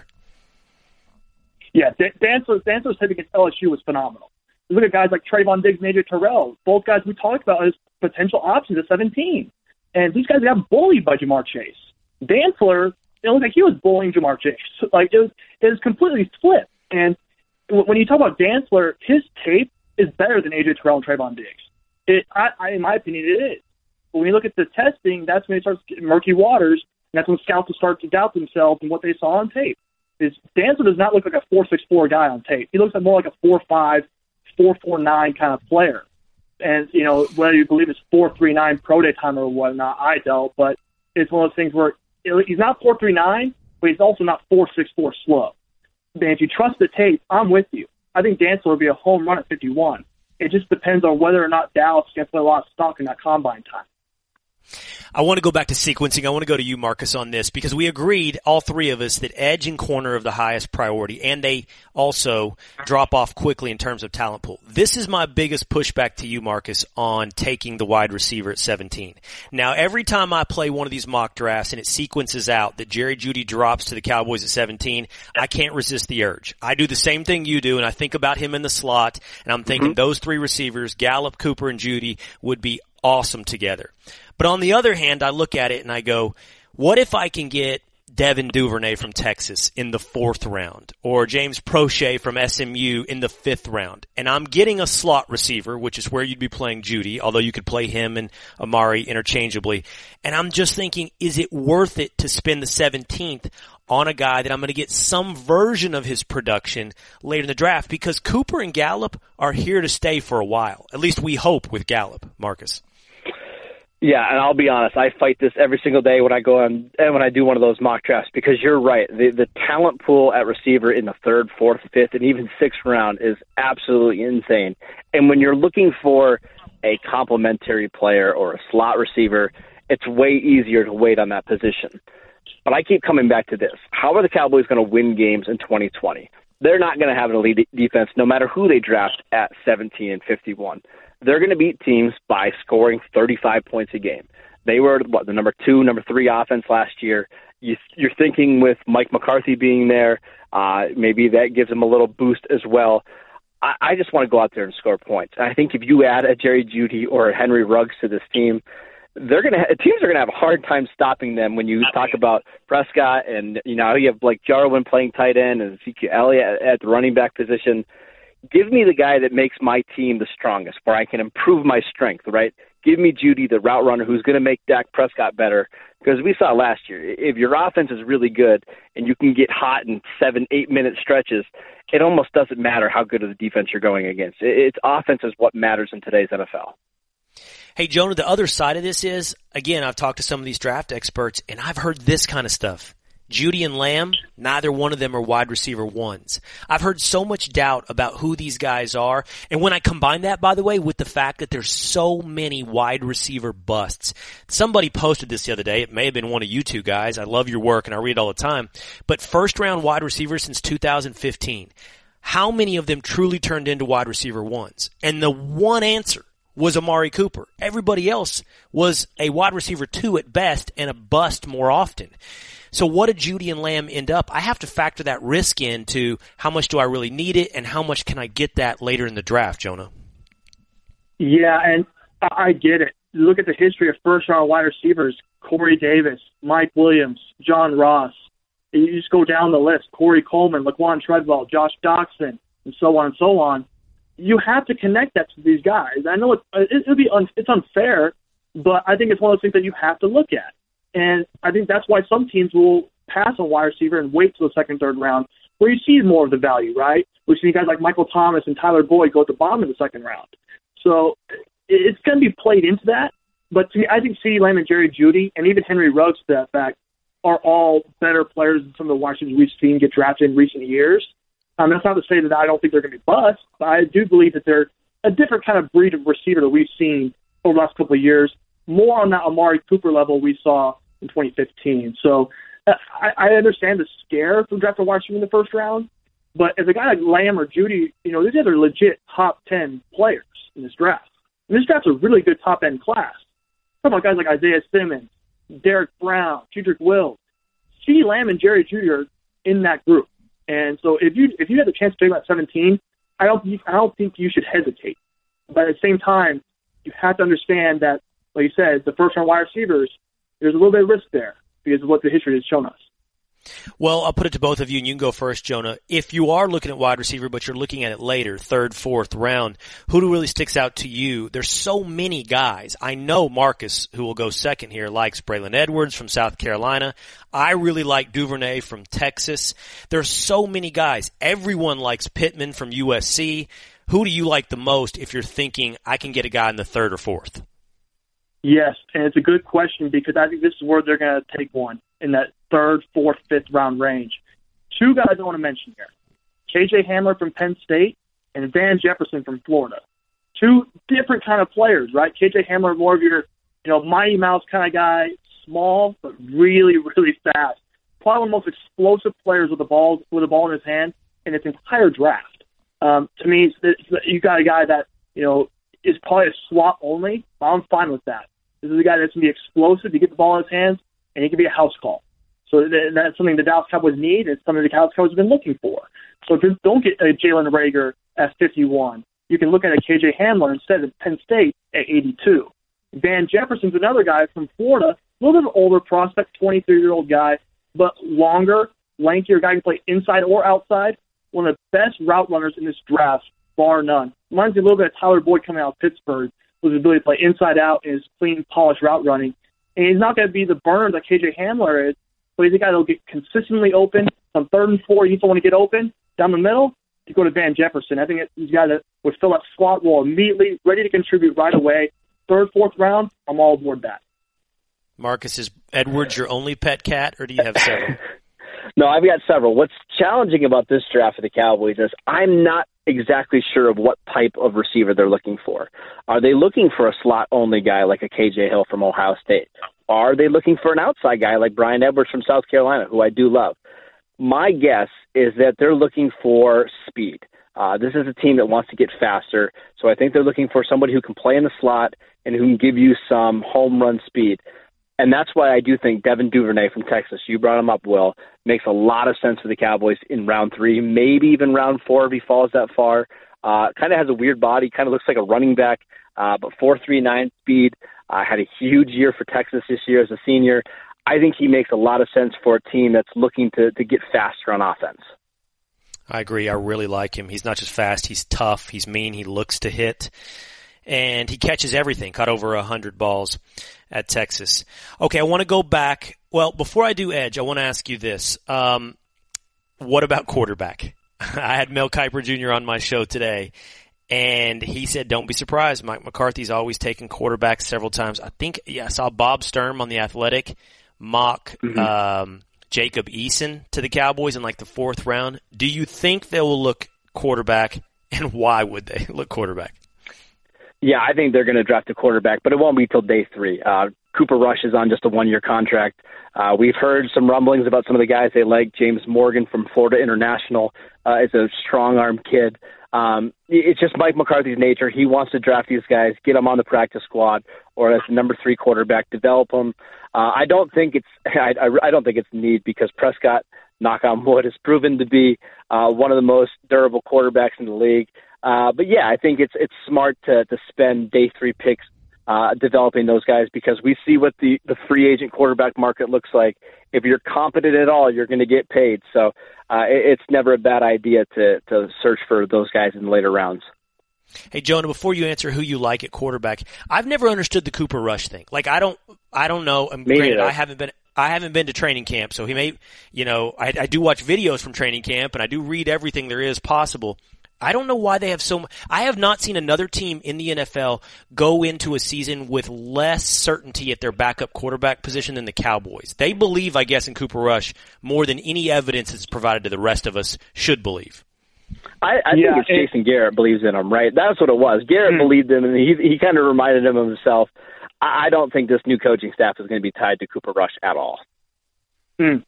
Yeah, D- Dantzler, Dantzler's hit against L S U was phenomenal. You look at guys like Trayvon Diggs and A J Terrell, both guys we talked about as potential options at seventeen. And these guys got bullied by Jamar Chase. Dantzler, it looked like he was bullying Jamar Chase. Like, it was, it was completely flipped. And when you talk about Dantzler, his tape is better than A J Terrell and Trayvon Diggs. It, I, I, in my opinion, it is. But when you look at the testing, that's when it starts getting murky waters. that's when scouts will start to doubt themselves and what they saw on tape. Is Dantzler does not look like a four six four guy on tape. He looks like more like a four five, four four nine kind of player. And, you know, whether you believe it's four three nine pro day timer or whatnot, I don't. But it's one of those things where he's not four three nine, but he's also not four six four slow. And if you trust the tape, I'm with you. I think Dantzler would be a home run at fifty-one. It just depends on whether or not Dallas is going to put a lot of stock in that combine time. I want to go back to sequencing. I want to go to you, Marcus, on this because we agreed, all three of us, that edge and corner are the highest priority, and they also drop off quickly in terms of talent pool. This is my biggest pushback to you, Marcus, on taking the wide receiver at seventeen. Now, every time I play one of these mock drafts and it sequences out that Jerry Jeudy drops to the Cowboys at seventeen, I can't resist the urge. I do the same thing you do, and I think about him in the slot, and I'm thinking mm-hmm. those three receivers, Gallup, Cooper, and Jeudy, would be awesome together. But on the other hand, I look at it and I go, what if I can get Devin Duvernay from Texas in the fourth round or James Prochet from S M U in the fifth round? And I'm getting a slot receiver, which is where you'd be playing Jeudy, although you could play him and Amari interchangeably. And I'm just thinking, is it worth it to spend the seventeenth on a guy that I'm going to get some version of his production later in the draft? Because Cooper and Gallup are here to stay for a while. At least we hope with Gallup, Marcus. Yeah, and I'll be honest, I fight this every single day when I go on and when I do one of those mock drafts because you're right. The the talent pool at receiver in the third, fourth, fifth, and even sixth round is absolutely insane. And when you're looking for a complementary player or a slot receiver, it's way easier to wait on that position. But I keep coming back to this. How are the Cowboys going to win games in twenty twenty? They're not going to have an elite defense no matter who they draft at seventeen and fifty-one. They're going to beat teams by scoring thirty-five points a game. They were what, the number two, number three offense last year. You, you're thinking with Mike McCarthy being there, uh, maybe that gives them a little boost as well. I, I just want to go out there and score points. And I think if you add a Jerry Jeudy or a Henry Ruggs to this team, they're going to ha- teams are going to have a hard time stopping them. When you talk about Prescott and you know you have Blake Jarwin playing tight end and Ezekiel Elliott at the running back position. Give me the guy that makes my team the strongest, where I can improve my strength, right? Give me Jeudy, the route runner, who's going to make Dak Prescott better. Because we saw last year, if your offense is really good and you can get hot in seven, eight-minute stretches, it almost doesn't matter how good of the defense you're going against. It's offense is what matters in today's N F L. Hey, Jonah, the other side of this is, again, I've talked to some of these draft experts, and I've heard this kind of stuff. Jeudy and Lamb, neither one of them are wide receiver ones. I've heard so much doubt about who these guys are. And when I combine that, by the way, with the fact that there's so many wide receiver busts. Somebody posted this the other day. It may have been one of you two guys. I love your work and I read it all the time. But first round wide receivers since two thousand fifteen. How many of them truly turned into wide receiver ones? And the one answer was Amari Cooper. Everybody else was a wide receiver two at best and a bust more often. So what did Jeudy and Lamb end up? I have to factor that risk into how much do I really need it and how much can I get that later in the draft, Jonah? Yeah, and I get it. Look at the history of first-round wide receivers, Corey Davis, Mike Williams, John Ross. You just go down the list, Corey Coleman, Laquan Treadwell, Josh Doxson, and so on and so on. You have to connect that to these guys. I know it, it'll be un, it's unfair, but I think it's one of those things that you have to look at. And I think that's why some teams will pass on wide receiver and wait till the second, third round, where you see more of the value, right? We see guys like Michael Thomas and Tyler Boyd go at the bottom of the second round. So it's going to be played into that. But to me, I think CeeDee Lamb and Jerry Jeudy, and even Henry Ruggs, to that fact, are all better players than some of the wide receivers we've seen get drafted in recent years. Um, that's not to say that I don't think they're going to be bust, but I do believe that they're a different kind of breed of receiver that we've seen over the last couple of years, more on that Amari Cooper level we saw in twenty fifteen. So uh, I, I understand the scare from drafting a wide receiver in the first round, but as a guy like Lamb or Jeudy, you know, these guys are legit top ten players in this draft. And this draft's a really good top-end class. Talk about guys like Isaiah Simmons, Derek Brown, Cedric Wills. CeeDee Lamb and Jerry Jeudy are in that group. And so if you if you had the chance to pick him at seventeen, I don't I don't think you should hesitate. But at the same time, you have to understand that, like you said, the first-round wide receivers, there's a little bit of risk there because of what the history has shown us. Well, I'll put it to both of you, and you can go first, Jonah. If you are looking at wide receiver, but you're looking at it later, third, fourth round, who really sticks out to you? There's so many guys. I know Marcus, who will go second here, likes Braylon Edwards from South Carolina. I really like Duvernay from Texas. There's so many guys. Everyone likes Pittman from U S C. Who do you like the most if you're thinking I can get a guy in the third or fourth? Yes, and it's a good question because I think this is where they're going to take one in that third, fourth, fifth round range. Two guys I want to mention here. K J Hamler from Penn State and Van Jefferson from Florida. Two different kind of players, right? K J Hamler, more of your, you know, Mighty Mouse kind of guy, small, but really, really fast. Probably one of the most explosive players with the ball, with the ball in his hand in its entire draft. Um, to me, it's, it's, you got a guy that, you know, is probably a slot only. I'm fine with that. This is a guy that's going to be explosive. You get the ball in his hands, and he can be a house call. So that's something the Dallas Cowboys need. It's something the Dallas Cowboys have been looking for. So if you don't get a Jalen Reagor at fifty-one, you can look at a K J Hamler instead of Penn State at eighty-two. Van Jefferson's another guy from Florida, a little bit older prospect, twenty-three-year-old guy, but longer, lankier guy who can play inside or outside. One of the best route runners in this draft, bar none. Reminds me a little bit of Tyler Boyd coming out of Pittsburgh, with his ability to play inside out and his clean, polished route running. And he's not going to be the burner that K J Hamler is, but he's a guy that will get consistently open. On third and four, you don't want to get open. Down the middle, you go to Van Jefferson. I think he's a guy that would fill that slot role immediately, ready to contribute right away. Third, fourth round, I'm all aboard that. Marcus, is Edwards your only pet cat, or do you have several? No, I've got several. What's challenging about this draft for the Cowboys is I'm not exactly sure of what type of receiver they're looking for. Are they looking for a slot-only guy like a K J Hill from Ohio State? Are they looking for an outside guy like Bryan Edwards from South Carolina, who I do love? My guess is that they're looking for speed. Uh, this is a team that wants to get faster, so I think they're looking for somebody who can play in the slot and who can give you some home run speed. And that's why I do think Devin Duvernay from Texas, you brought him up, Will, makes a lot of sense for the Cowboys in round three, maybe even round four if he falls that far. Uh, kind of has a weird body, kind of looks like a running back, uh, but four three nine speed. Uh, had a huge year for Texas this year as a senior. I think he makes a lot of sense for a team that's looking to, to get faster on offense. I agree. I really like him. He's not just fast, he's tough, he's mean, he looks to hit. And he catches everything, caught over one hundred balls at Texas. Okay, I want to go back. Well, before I do Edge, I want to ask you this. Um, what about quarterback? I had Mel Kiper Junior on my show today, and he said, don't be surprised. Mike McCarthy's always taken quarterbacks several times. I think, yeah, I saw Bob Sturm on The Athletic mock mm-hmm. um, Jacob Eason to the Cowboys in like the fourth round. Do you think they will look quarterback, and why would they look quarterback? Yeah, I think they're going to draft a quarterback, but it won't be till day three. Uh, Cooper Rush is on just a one-year contract. Uh, we've heard some rumblings about some of the guys they like. James Morgan from Florida International uh, is a strong-arm kid. Um, it's just Mike McCarthy's nature. He wants to draft these guys, get them on the practice squad, or as the number three quarterback, develop them. Uh, I don't think it's I, I, I don't think it's need because Prescott, knock on wood, has proven to be uh, one of the most durable quarterbacks in the league. Uh, but yeah, I think it's it's smart to to spend day three picks uh, developing those guys because we see what the, the free agent quarterback market looks like. If you're competent at all, you're going to get paid. So uh, it, it's never a bad idea to to search for those guys in the later rounds. Hey Jonah, before you answer who you like at quarterback, I've never understood the Cooper Rush thing. Like I don't I don't know. And granted, I haven't been. I haven't been to training camp, so he may, you know, I, I do watch videos from training camp and I do read everything there is possible. I don't know why they have so much. I have not seen another team in the N F L go into a season with less certainty at their backup quarterback position than the Cowboys. They believe, I guess, in Cooper Rush more than any evidence that's provided to the rest of us should believe. I, I yeah, think it's Jason Garrett believes in him, right? That's what it was. Garrett mm-hmm. believed in him, and he he kind of reminded him of himself. I, I don't think this new coaching staff is going to be tied to Cooper Rush at all. Mm.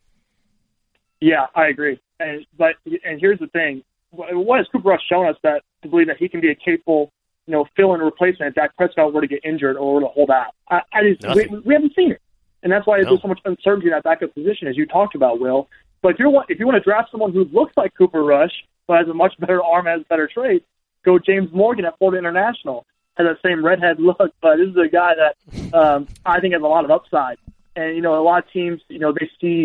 Yeah, I agree. And but and here's the thing. What has Cooper Rush shown us that to believe that he can be a capable, you know, fill-in replacement if Dak Prescott were to get injured or were to hold out? I, I just we, we haven't seen it, and that's why no. there's so much uncertainty in that backup position, as you talked about, Will. But if you want, if you want to draft someone who looks like Cooper Rush but has a much better arm, has better traits, go James Morgan at Florida International. Has that same redhead look, but this is a guy that um, I think has a lot of upside. And you know, a lot of teams, you know, they see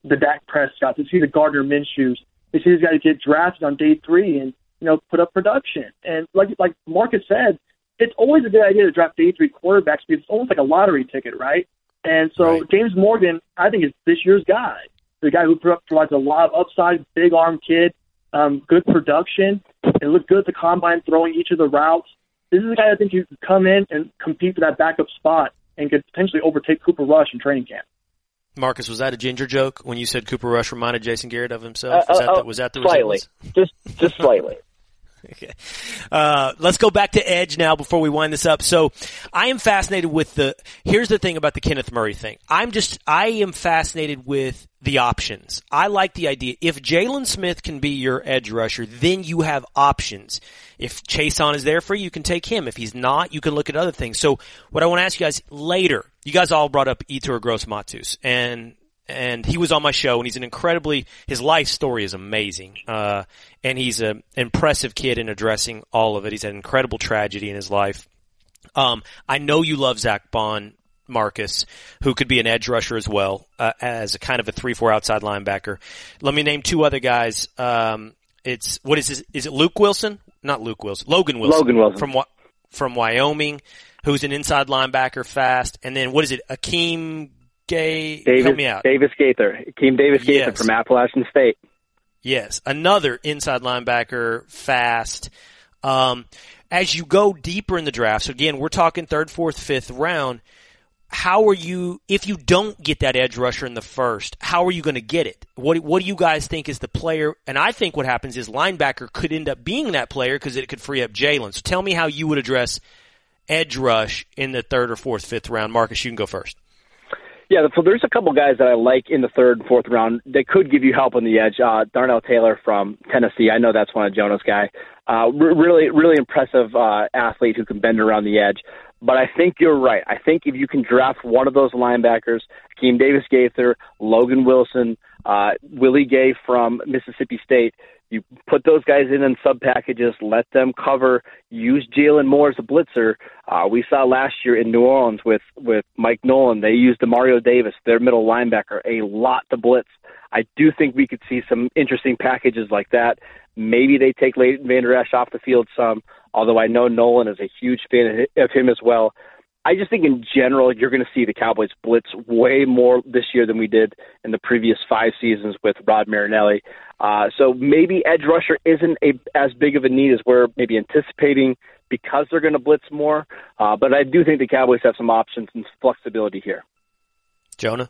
the Dak Prescott, to see the Gardner Minshews, to see these guys get drafted on day three and, you know, put up production. And like like Marcus said, it's always a good idea to draft day three quarterbacks because it's almost like a lottery ticket, right? And so right. James Morgan, I think, is this year's guy. The guy who provides a lot of upside, big arm kid, um, good production. It looked good at the combine throwing each of the routes. This is a guy I think you could come in and compete for that backup spot and could potentially overtake Cooper Rush in training camp. Marcus, was that a ginger joke when you said Cooper Rush reminded Jason Garrett of himself? Was, uh, that, uh, the, was that the slightly. resemblance? Just, just slightly. Okay. Uh, let's go back to edge now before we wind this up. So I am fascinated with the, here's the thing about the Kenneth Murray thing. I'm just, I am fascinated with the options. I like the idea. If Jalen Smith can be your edge rusher, then you have options. If Chason is there for you, you can take him. If he's not, you can look at other things. So what I want to ask you guys later, you guys all brought up Yetur Gross-Matos, and And he was on my show, and he's an incredibly, his life story is amazing. Uh, and he's an impressive kid in addressing all of it. He's had an incredible tragedy in his life. Um, I know you love Zach Bond, Marcus, who could be an edge rusher as well, uh, as a kind of a three four outside linebacker. Let me name two other guys. Um, it's, what is this? Is it Luke Wilson? Not Luke Wilson. Logan Wilson. Logan Wilson. From, from Wyoming, who's an inside linebacker, fast. And then what is it? Akeem Gay, Davis, help me out. Davis Gaither. Akeem Davis Gaither yes. from Appalachian State. Yes. Another inside linebacker, fast. Um, as you go deeper in the draft, so again, we're talking third, fourth, fifth round, how are you, if you don't get that edge rusher in the first, how are you going to get it? What, what do you guys think is the player? And I think what happens is linebacker could end up being that player because it could free up Jalen. So tell me how you would address edge rush in the third or fourth, fifth round. Marcus, you can go first. Yeah, so there's a couple guys that I like in the third and fourth round that could give you help on the edge. Uh, Darnell Taylor from Tennessee, I know that's one of Jonah's guy. Uh, re- really, really impressive uh, athlete who can bend around the edge. But I think you're right. I think if you can draft one of those linebackers, Akeem Davis Gaither, Logan Wilson, uh, Willie Gay from Mississippi State, you put those guys in in sub packages, let them cover, use Jalen Moore as a blitzer. Uh, we saw last year in New Orleans with, with Mike Nolan, they used Demario Davis, their middle linebacker, a lot to blitz. I do think we could see some interesting packages like that. Maybe they take Leighton Vander Esch off the field some, although I know Nolan is a huge fan of him as well. I just think in general you're going to see the Cowboys blitz way more this year than we did in the previous five seasons with Rod Marinelli. Uh, so maybe edge rusher isn't a, as big of a need as we're maybe anticipating because they're going to blitz more. Uh, but I do think the Cowboys have some options and flexibility here. Jonah?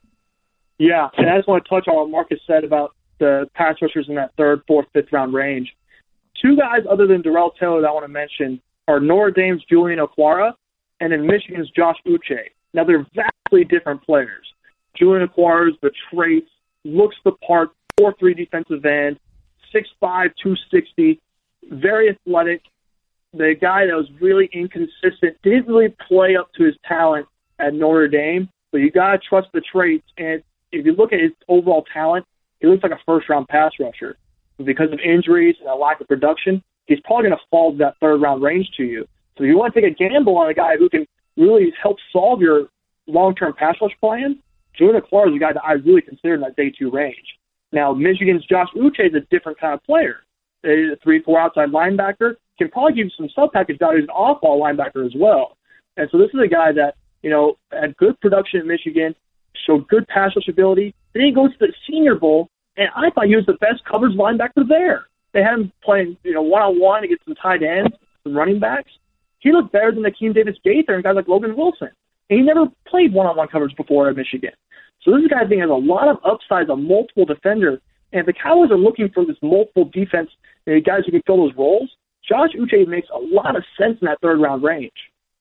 Yeah, and I just want to touch on what Marcus said about the pass rushers in that third, fourth, fifth round range. Two guys other than Darrell Taylor that I want to mention are Notre Dame's Julian Okwara and in Michigan's Josh Uche. Now, they're vastly different players. Julian Okwara's the traits, looks the part, four three defensive end, six five, two sixty, very athletic. The guy that was really inconsistent, didn't really play up to his talent at Notre Dame, but you got to trust the traits. And if you look at his overall talent, he looks like a first-round pass rusher. Because of injuries and a lack of production, he's probably going to fall to that third-round range to you. So if you want to take a gamble on a guy who can really help solve your long-term pass rush plan, Julian Okwara is a guy that I really consider in that day two range. Now, Michigan's Josh Uche is a different kind of player. He's a three four outside linebacker, can probably give you some sub-package value as an off-ball linebacker as well. And so this is a guy that, you know, had good production at Michigan, showed good pass rush ability. Then he goes to the Senior Bowl, and I thought he was the best coverage linebacker there. They had him playing, you know, one-on-one against some tight ends, some running backs. He looked better than Akeem Davis Gaither and guys like Logan Wilson. And he never played one-on-one coverage before at Michigan. So this guy I think has a lot of upside as a multiple defender. And if the Cowboys are looking for this multiple defense, you know, guys who can fill those roles, Josh Uche makes a lot of sense in that third-round range.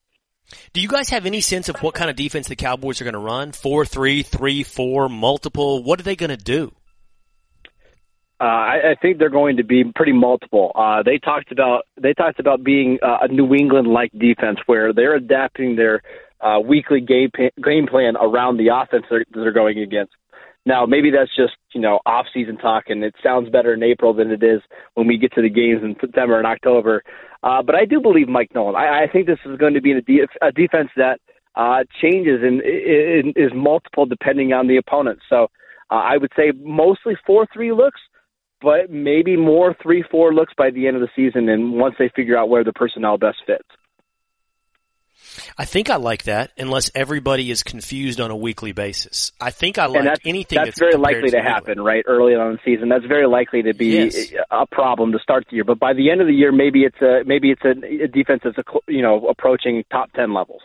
Do you guys have any sense of what kind of defense the Cowboys are going to run? four three, three four, multiple? What are they going to do? Uh, I, I think they're going to be pretty multiple. Uh, they talked about they talked about being uh, a New England-like defense where they're adapting their uh, weekly game game plan around the offense they're, they're going against. Now, maybe that's just you know off-season talk, and it sounds better in April than it is when we get to the games in September and October. Uh, but I do believe Mike Nolan. I, I think this is going to be a, de- a defense that uh, changes and is multiple depending on the opponent. So. Uh, I would say mostly four three looks, but maybe more three four looks by the end of the season and once they figure out where the personnel best fits. I think I like that, unless everybody is confused on a weekly basis. I think I like that's, anything that's, that's very likely to immediately. happen, right? Early on in the season, that's very likely to be yes. a problem to start the year. But by the end of the year, maybe it's a maybe it's a, a defense that's a, you know approaching top ten levels.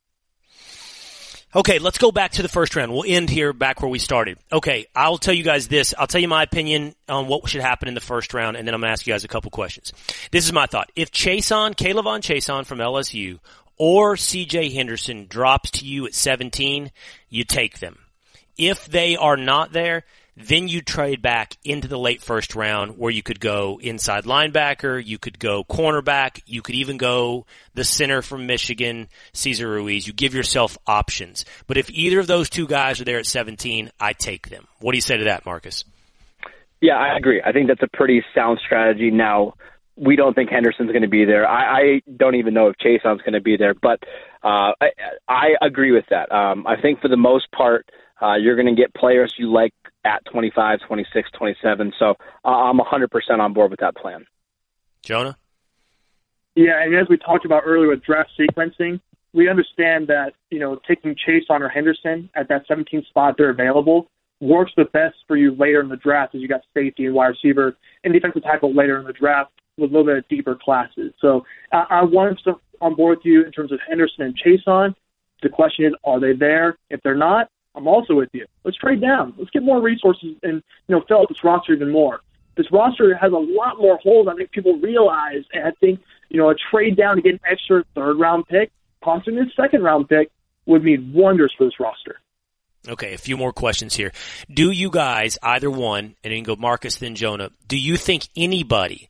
Okay, let's go back to the first round. We'll end here back where we started. Okay, I'll tell you guys this. I'll tell you my opinion on what should happen in the first round, and then I'm going to ask you guys a couple questions. This is my thought. If Chason, K'Lavon Chason from L S U, or C J Henderson drops to you at seventeen, you take them. If they are not there, then you trade back into the late first round where you could go inside linebacker, you could go cornerback, you could even go the center from Michigan, Cesar Ruiz. You give yourself options. But if either of those two guys are there at seventeen, I take them. What do you say to that, Marcus? Yeah, I agree. I think that's a pretty sound strategy. Now, we don't think Henderson's going to be there. I, I don't even know if Chason's going to be there, but uh, I, I agree with that. Um, I think for the most part, uh, you're going to get players you like at twenty-five, twenty-six, twenty-seven. So uh, I'm one hundred percent on board with that plan. Jonah? Yeah, and as we talked about earlier with draft sequencing, we understand that, you know, taking Chason or Henderson at that seventeenth spot, they're available, works the best for you later in the draft as you got safety and wide receiver and defensive tackle later in the draft with a little bit of deeper classes. So uh, I want to on board with you in terms of Henderson and Chason. The question is, are they there? If they're not, I'm also with you. Let's trade down. Let's get more resources and, you know, fill out this roster even more. This roster has a lot more holes than I think people realize. And I think, you know, a trade down to get an extra third-round pick, possibly a second-round pick, would mean wonders for this roster. Okay, a few more questions here. Do you guys, either one, and you can go Marcus then Jonah, do you think anybody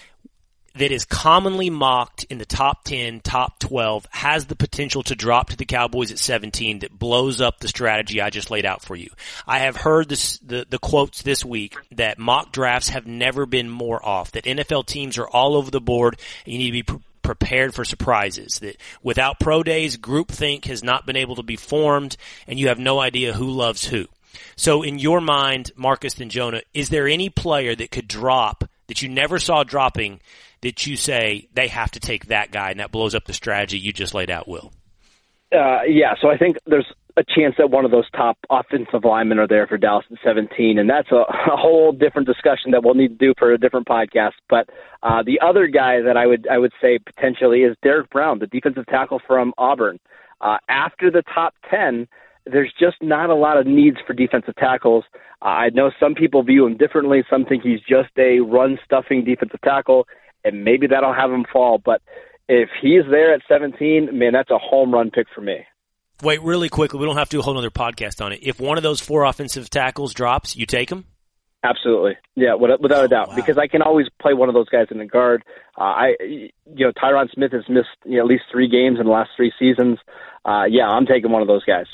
that is commonly mocked in the top ten, top twelve, has the potential to drop to the Cowboys at seventeen that blows up the strategy I just laid out for you? I have heard this, the, the quotes this week that mock drafts have never been more off, that N F L teams are all over the board, and you need to be pre- prepared for surprises, that without pro days, groupthink has not been able to be formed, and you have no idea who loves who. So in your mind, Marcus and Jonah, is there any player that could drop that you never saw dropping that you say they have to take that guy and that blows up the strategy you just laid out, Will? Uh, yeah, so I think there's a chance that one of those top offensive linemen are there for Dallas at seventeen, and that's a, a whole different discussion that we'll need to do for a different podcast. But uh, the other guy that I would I would say potentially is Derrick Brown, the defensive tackle from Auburn. Uh, after the top ten, there's just not a lot of needs for defensive tackles. Uh, I know some people view him differently. Some think he's just a run-stuffing defensive tackle, and maybe that'll have him fall. But if he's there at seventeen, man, that's a home run pick for me. Wait, really quickly, we don't have to do a whole other podcast on it. If one of those four offensive tackles drops, you take him? Absolutely. Yeah, without a doubt. Wow. Because I can always play one of those guys in the guard. Uh, I, you know, Tyron Smith has missed you know, at least three games in the last three seasons. Uh, yeah, I'm taking one of those guys.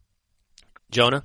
Jonah?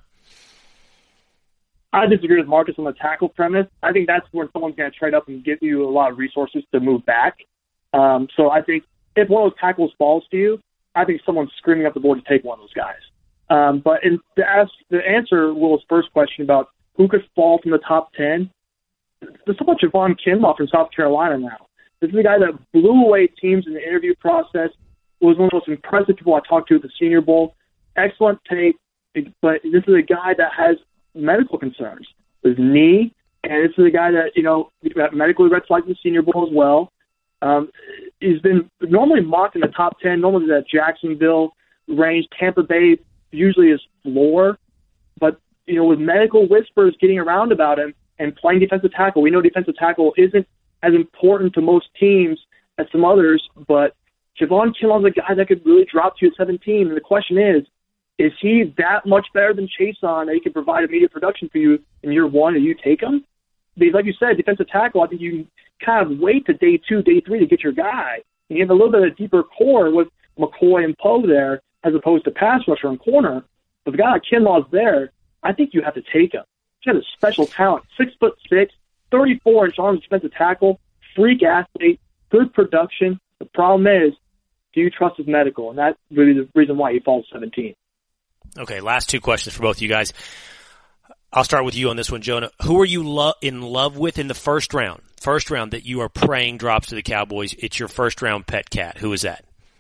I disagree with Marcus on the tackle premise. I think that's where someone's going to trade up and give you a lot of resources to move back. Um, so I think if one of those tackles falls to you, I think someone's screaming up the board to take one of those guys. Um, but in, to ask, to answer Will's first question about who could fall from the top ten, there's so much Javon Kinlaw from South Carolina now. This is a guy that blew away teams in the interview process, was one of the most impressive people I talked to at the Senior Bowl. Excellent tape, but this is a guy that has medical concerns. His knee, and this is a guy that, you know, got medically red flagged in the Senior Bowl as well. Um, he's been normally mocked in the top ten, normally that Jacksonville range. Tampa Bay usually is floor, but, you know, with medical whispers getting around about him and playing defensive tackle, we know defensive tackle isn't as important to most teams as some others, but Javon Kinlaw is a guy that could really drop to you at seventeen, and the question is, is he that much better than Chason that he can provide immediate production for you in year one, and you take him? Because like you said, defensive tackle, I think you kind of wait to day two, day three to get your guy. And you have a little bit of a deeper core with McCoy and Poe there as opposed to pass rusher and corner. But the guy like Kinlaw's there, I think you have to take him. He's got a special talent, six foot six, thirty-four inch arms, defensive tackle, freak athlete, good production. The problem is, do you trust his medical? And that's really the reason why he falls seventeen. Okay, last two questions for both of you guys. I'll start with you on this one, Jonah. Who are you lo- in love with in the first round? First round that you are praying drops to the Cowboys. It's your first round pet cat. Who is that?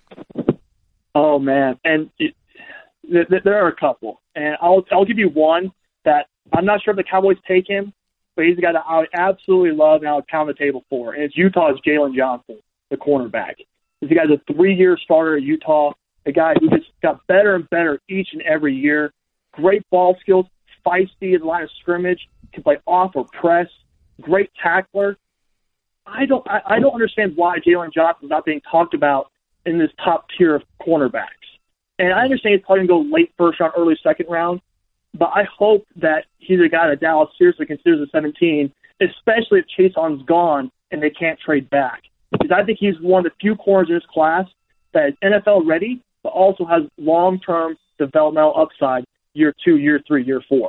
Oh man, and it, th- th- there are a couple, and I'll I'll give you one that I'm not sure if the Cowboys take him, but he's a guy that I would absolutely love and I would pound the table for, and it's Utah's Jalen Johnson, the cornerback. This guy's a three-year starter at Utah, a guy who just got better and better each and every year. Great ball skills, feisty at the line of scrimmage, can play off or press, great tackler. I don't I, I don't understand why Jalen Johnson is not being talked about in this top tier of cornerbacks. And I understand he's probably going to go late first round, early second round, but I hope that he's a guy that Dallas seriously considers at seventeen, especially if Chaison's gone and they can't trade back. Because I think he's one of the few corners in this class that is N F L ready, but also has long-term developmental upside year two, year three, year four.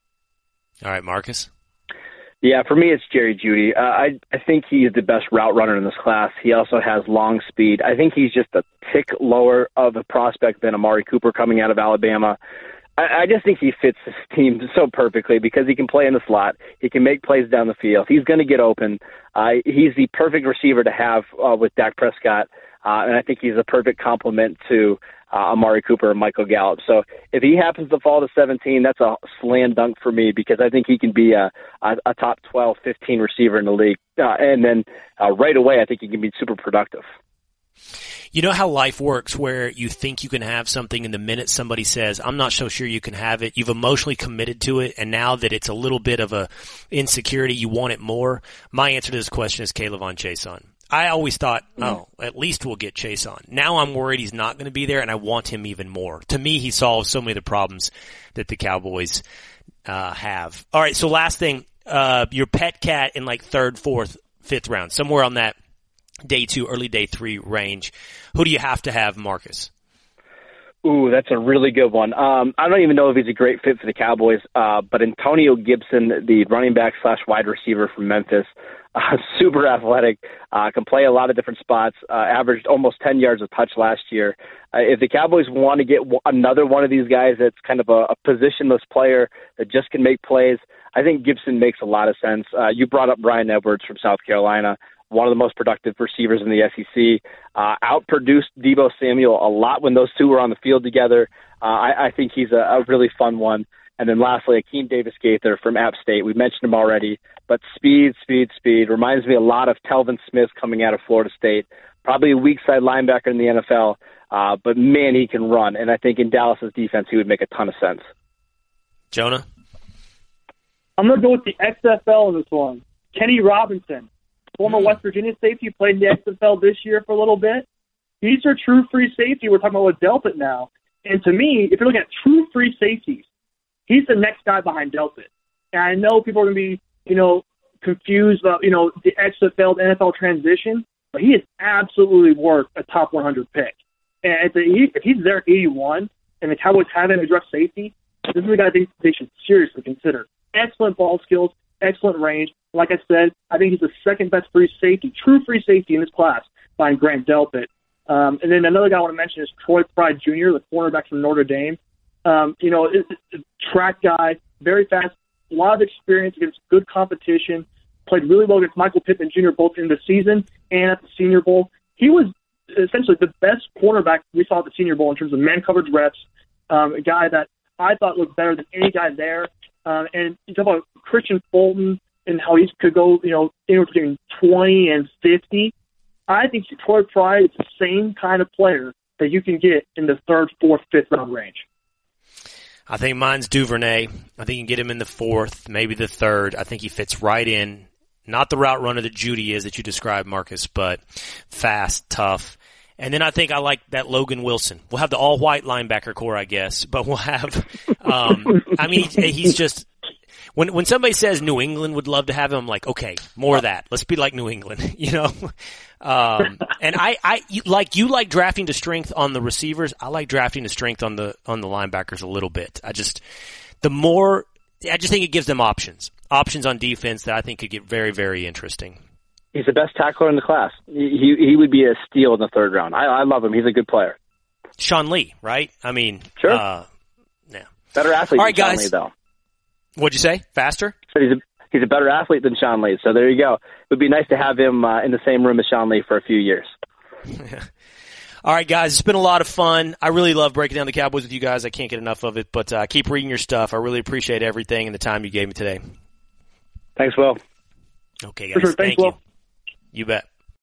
All right, Marcus? Yeah, for me, it's Jerry Jeudy. Uh, I I think he's the best route runner in this class. He also has long speed. I think he's just a tick lower of a prospect than Amari Cooper coming out of Alabama. I, I just think he fits this team so perfectly because he can play in the slot. He can make plays down the field. He's going to get open. Uh, he's the perfect receiver to have uh, with Dak Prescott, uh, and I think he's a perfect complement to uh, Amari Cooper and Michael Gallup. So if he happens to fall to seventeen, that's a slam dunk for me because I think he can be a, a, a top twelve, fifteen receiver in the league. Uh, and then uh, right away, I think he can be super productive. You know how life works where you think you can have something and the minute somebody says, I'm not so sure you can have it, you've emotionally committed to it, and now that it's a little bit of a insecurity, you want it more? My answer to this question is K'Lavon Chaisson. I always thought, oh, at least we'll get Chaisson. Now I'm worried he's not going to be there, and I want him even more. To me, he solves so many of the problems that the Cowboys uh have. All right, so last thing, uh your pet cat in like third, fourth, fifth round, somewhere on that day two, early day three range. Who do you have to have, Marcus? Ooh, that's a really good one. Um, I don't even know if he's a great fit for the Cowboys, uh, but Antonio Gibson, the running back slash wide receiver from Memphis, uh, super athletic, uh, can play a lot of different spots, uh, averaged almost ten yards a touch last year. Uh, if the Cowboys want to get w- another one of these guys that's kind of a, a positionless player that just can make plays, I think Gibson makes a lot of sense. Uh, you brought up Brian Edwards from South Carolina, one of the most productive receivers in the S E C, uh, outproduced Deebo Samuel a lot when those two were on the field together. Uh, I, I think he's a, a really fun one. And then lastly, Akeem Davis-Gaither from App State. We mentioned him already, but speed, speed, speed. Reminds me a lot of Telvin Smith coming out of Florida State. Probably a weak side linebacker in the N F L, uh, but man, he can run. And I think in Dallas's defense, he would make a ton of sense. Jonah? I'm going to go with the X F L in this one. Kenny Robinson. Former West Virginia safety, played in the X F L this year for a little bit. He's their true free safety. We're talking about with Delpit now. And to me, if you're looking at true free safeties, he's the next guy behind Delpit. And I know people are going to be, you know, confused about, you know, the X F L to N F L transition, but he is absolutely worth a top one hundred pick. And if, he, if he's there at eighty-one and the Cowboys have him address safety, this is a guy I think they should seriously consider. Excellent ball skills, excellent range. Like I said, I think he's the second best free safety, true free safety in this class behind Grant Delpit. Um, and then another guy I want to mention is Troy Pride Junior, the cornerback from Notre Dame. Um, you know, it's a track guy, very fast, a lot of experience against good competition, played really well against Michael Pittman Junior both in the season and at the Senior Bowl. He was essentially the best cornerback we saw at the Senior Bowl in terms of man coverage reps, um, a guy that I thought looked better than any guy there. Um, and you talk about Christian Fulton and how he could go, you know, anywhere between twenty and fifty. I think Troy Pride is the same kind of player that you can get in the third, fourth, fifth round range. I think mine's Duvernay. I think you can get him in the fourth, maybe the third. I think he fits right in. Not the route runner that Jeudy is that you described, Marcus, but fast, tough. And then I think I like that Logan Wilson. We'll have the all-white linebacker core, I guess, but we'll have, um, I mean, he, he's just, when, when somebody says New England would love to have him, I'm like, okay, more of that. Let's be like New England, you know? Um, and I, I, like, you like drafting to strength on the receivers. I like drafting to strength on the, on the linebackers a little bit. I just, the more, I just think it gives them options. Options on defense that I think could get very, very interesting. He's the best tackler in the class. He he would be a steal in the third round. I, I love him. He's a good player. Sean Lee, right? I mean, sure. Uh, yeah. Better athlete All right, than guys. Sean Lee, though. What'd you say? Faster? So he's a he's a better athlete than Sean Lee. So there you go. It would be nice to have him uh, in the same room as Sean Lee for a few years. All right, guys, it's been a lot of fun. I really love breaking down the Cowboys with you guys. I can't get enough of it, but uh, keep reading your stuff. I really appreciate everything and the time you gave me today. Thanks, Will. Okay, guys. For sure. Thanks, Thank Will. you. You bet.